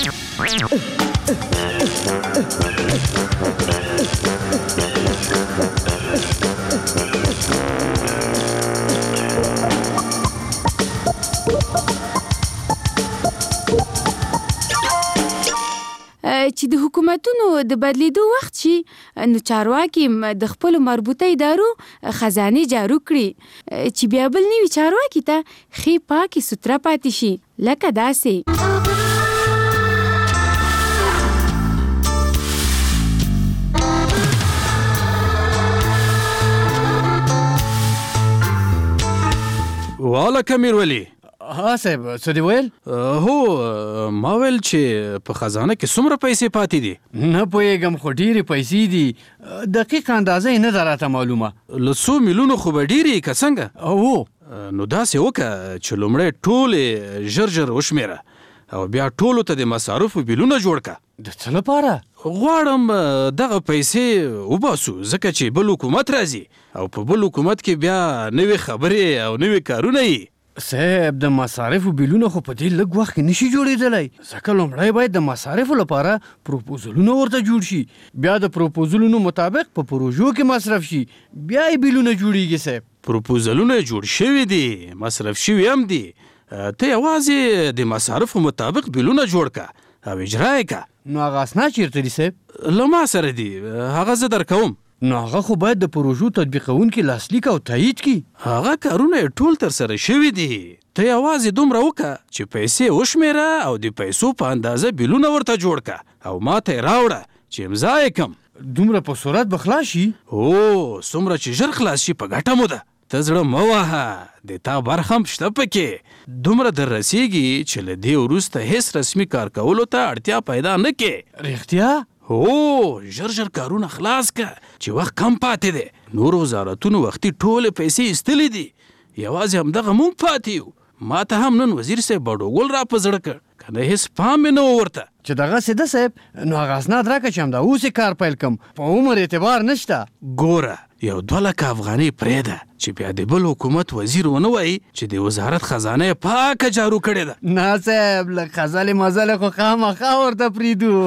چې د حکومتونو د بدلیدو وخت شي نو چارواکي د خپلو مربوطه ادارو خزانې جارو کړي چې بیا بل نوي چارواکي ته ښې پاکې سوتره پاتې شي لکه داسې. والکه میرولی. ها صاحب څه دې ویل؟ هو ما ویل چې په خزانه کې څومره پیسې پاتې دي؟ نه پوهېږم خو ډېرې پیسې دي دقیق اندازه یې نه ده راته معلومه. له څو میلیونو خو به ډېرې که څنګه؟ هو نو داسې وکړه چې لومړی ټولې ژر ژر وشمېره او بیا ټولو ته د مصارفو بیلونه جوړ کړه. د څه لپاره؟ غواړم دغه پیسې وباسو ځکه چې بل حکومت راځي او په بل حکومت کې بیا نوې خبرې او نوې کارونه یي. صاحب د مصارفو بیلونه خو په دې لږ وخت کې نشي جوړېدلی ځکه لومړی باید د مصارفو لپاره پروپوزلونه ورته جوړ شي بیا د پروپوزلونو مطابق په پروژو کې مصرف شي بیا یې بیلونه جوړېږي. صاحب پروپوزلونه جوړ شوي دي مصرف شوي هم دي ته یوازې د مصارفو مطابق بیلونه جوړ کړه او اجرا یې که. نو هغه اسناد چیرته دي صاحب؟ له ما سره دي، هغه زه درکوم. نو هغه خو باید د پروژو تطبیقونکي لاسلیک او تایید کړي. هغه کارونه یې ټول ترسره شوي دي، ته یوازې دومره وکړه چې پیسې وشمېره او د پیسو په اندازه بیلونه ورته جوړ کړه او ما ته یې راوړه چې امضا یې کړم. دومره په سرعت به خلاص شي؟ او څومره چې ژر خلاص شي په ګټه مو ده. ته زړه مه وهه، د تا برخه هم شته پکې. دومره در رسیږي چې له دې وروسته هیڅ رسمي کار کولو ته اړتیا پیدا نه کې. رښتیا؟ هو ژر ژر کارونه خلاص که چې وخت کم پاتې دی. نور وزارتونو وختي ټولې پیسې ایستلې دي، یوازې همدغه مونږ پاتې یو. ما ته هم نن وزیر صاحب بډوګل را په زړه کړ، که نه هېڅ پام مې نه و ورته. چې دغسې ده صاحب، نو هغه اسناد راکړه چې همدا اوس یې کار پیل کړم. په عمر اعتبار نشته. ګوره یو دوه لکه افغانۍ پرېږده چې بیا د بل حکومت وزیر ونه وایي چې د وزارت خزانه یې پاکه جارو کړې ده. نه صاحب، لږ خزلې مزلې خو خامخا ورته پرېږدو.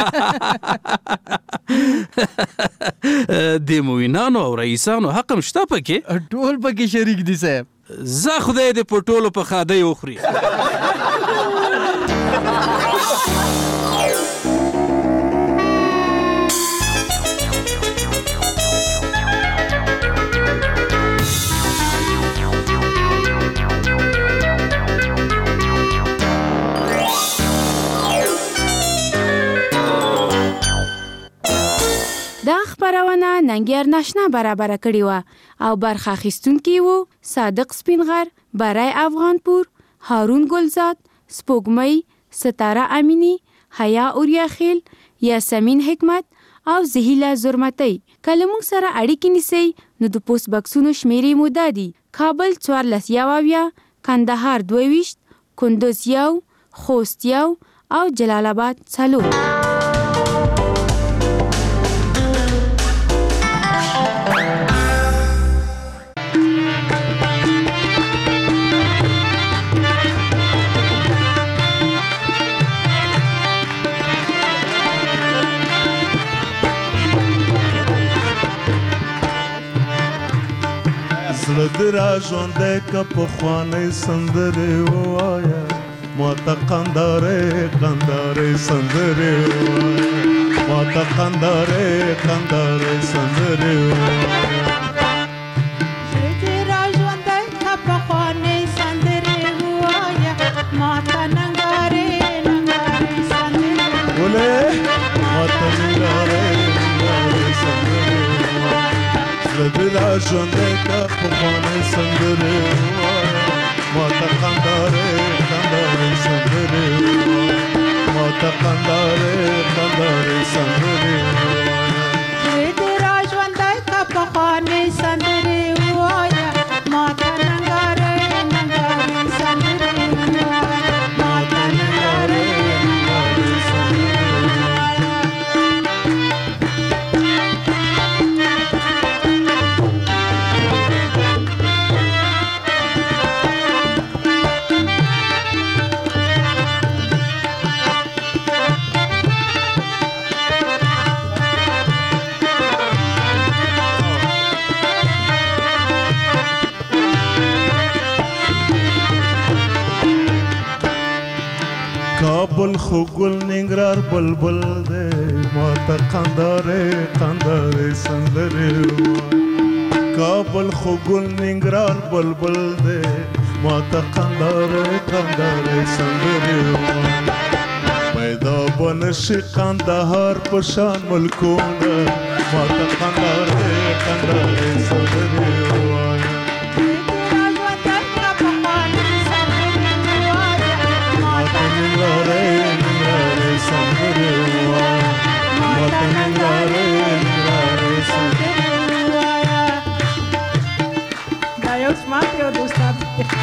د موینانو او رئیسانو حق هم شته پکې؟ ټول پکې شریک دي صاحب. زه خدای دې په ټولو په ښادۍ وخوري. دا خپرونه ننګیار ناشنا برابره کړې وه او برخه اخیستونکي وو صادق سپینغر، برای افغانپور، هارون ګلزاد، سپوږمۍ، ستاره امینی، حیا اوریاخیل، یاسمین حکمت او زهیله زرمتی. که له موږ سره اړیکې نیسئ نو د پوسټ بکسونو شمیرې مو دا دي: کابل څوارلس یو اویا، کندهار دوه ویشت، کندوز یو، خوست یو او جلال آباد څلور. زړه دې را ژوندی که پخوانۍ سندرې ووایه، ما ته قندارې قندارې سندرې ووایه، ما ته قندارې قندارې سندرې ووایه. زړه دې را ژوندی که پخوانۍ سندرې ووایه، ما ته ننګارې ننګارې سندرې ووایه. ولې ما ته ننګارې ننګارې سندرې ووایه. زړه دې را ژوندی که پخوانۍ سندرې ووایه، ما ته قندارې قندارې سندرې ووایه، ما ته قندارې قندارې سندرې ووایه. زړه دې را ژوندی که پخوانۍ سندرې ووایه، ما ته ننګارې ننګارې سندرې ووایه، ما ته ننګارې ننګارې سندرې ووایه. کابل خو ګل ننګرهار بلبل دی، ما ته قندارې قندارې سندرې ووایه. کابل خو ګل ننګرهار بلبل دی، ما ته قندارې قندارې سندرې ووایه. پیدا به نشي قندهار په شان ملکونه، ما ته قندارې قندارې سندرې ووایه. دا یو سمات یو دوستان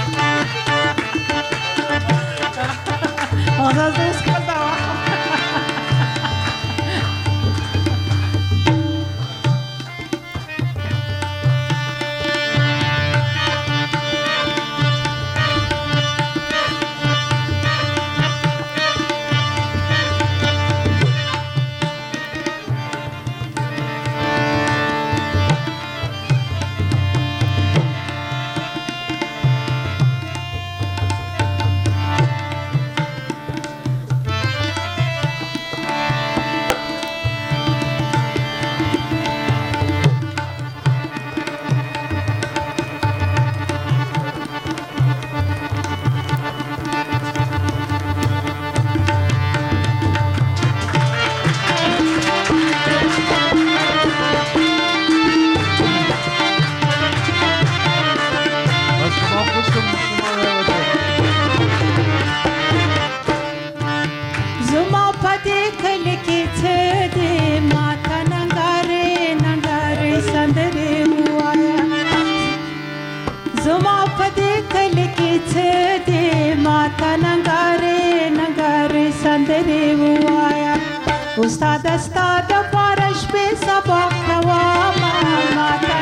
آنها دوست کرده سندرې وایا زما په دې کلي کې څه دې ماته ننګارې ننګارې سندرې وایا استاد ستا دپاره شپې سبا کومه ماته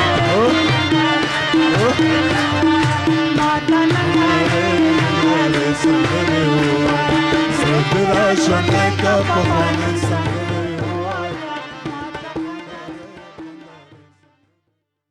ماته ننګارې ننګارې سندرې وایا سندره ژوندی که په خوند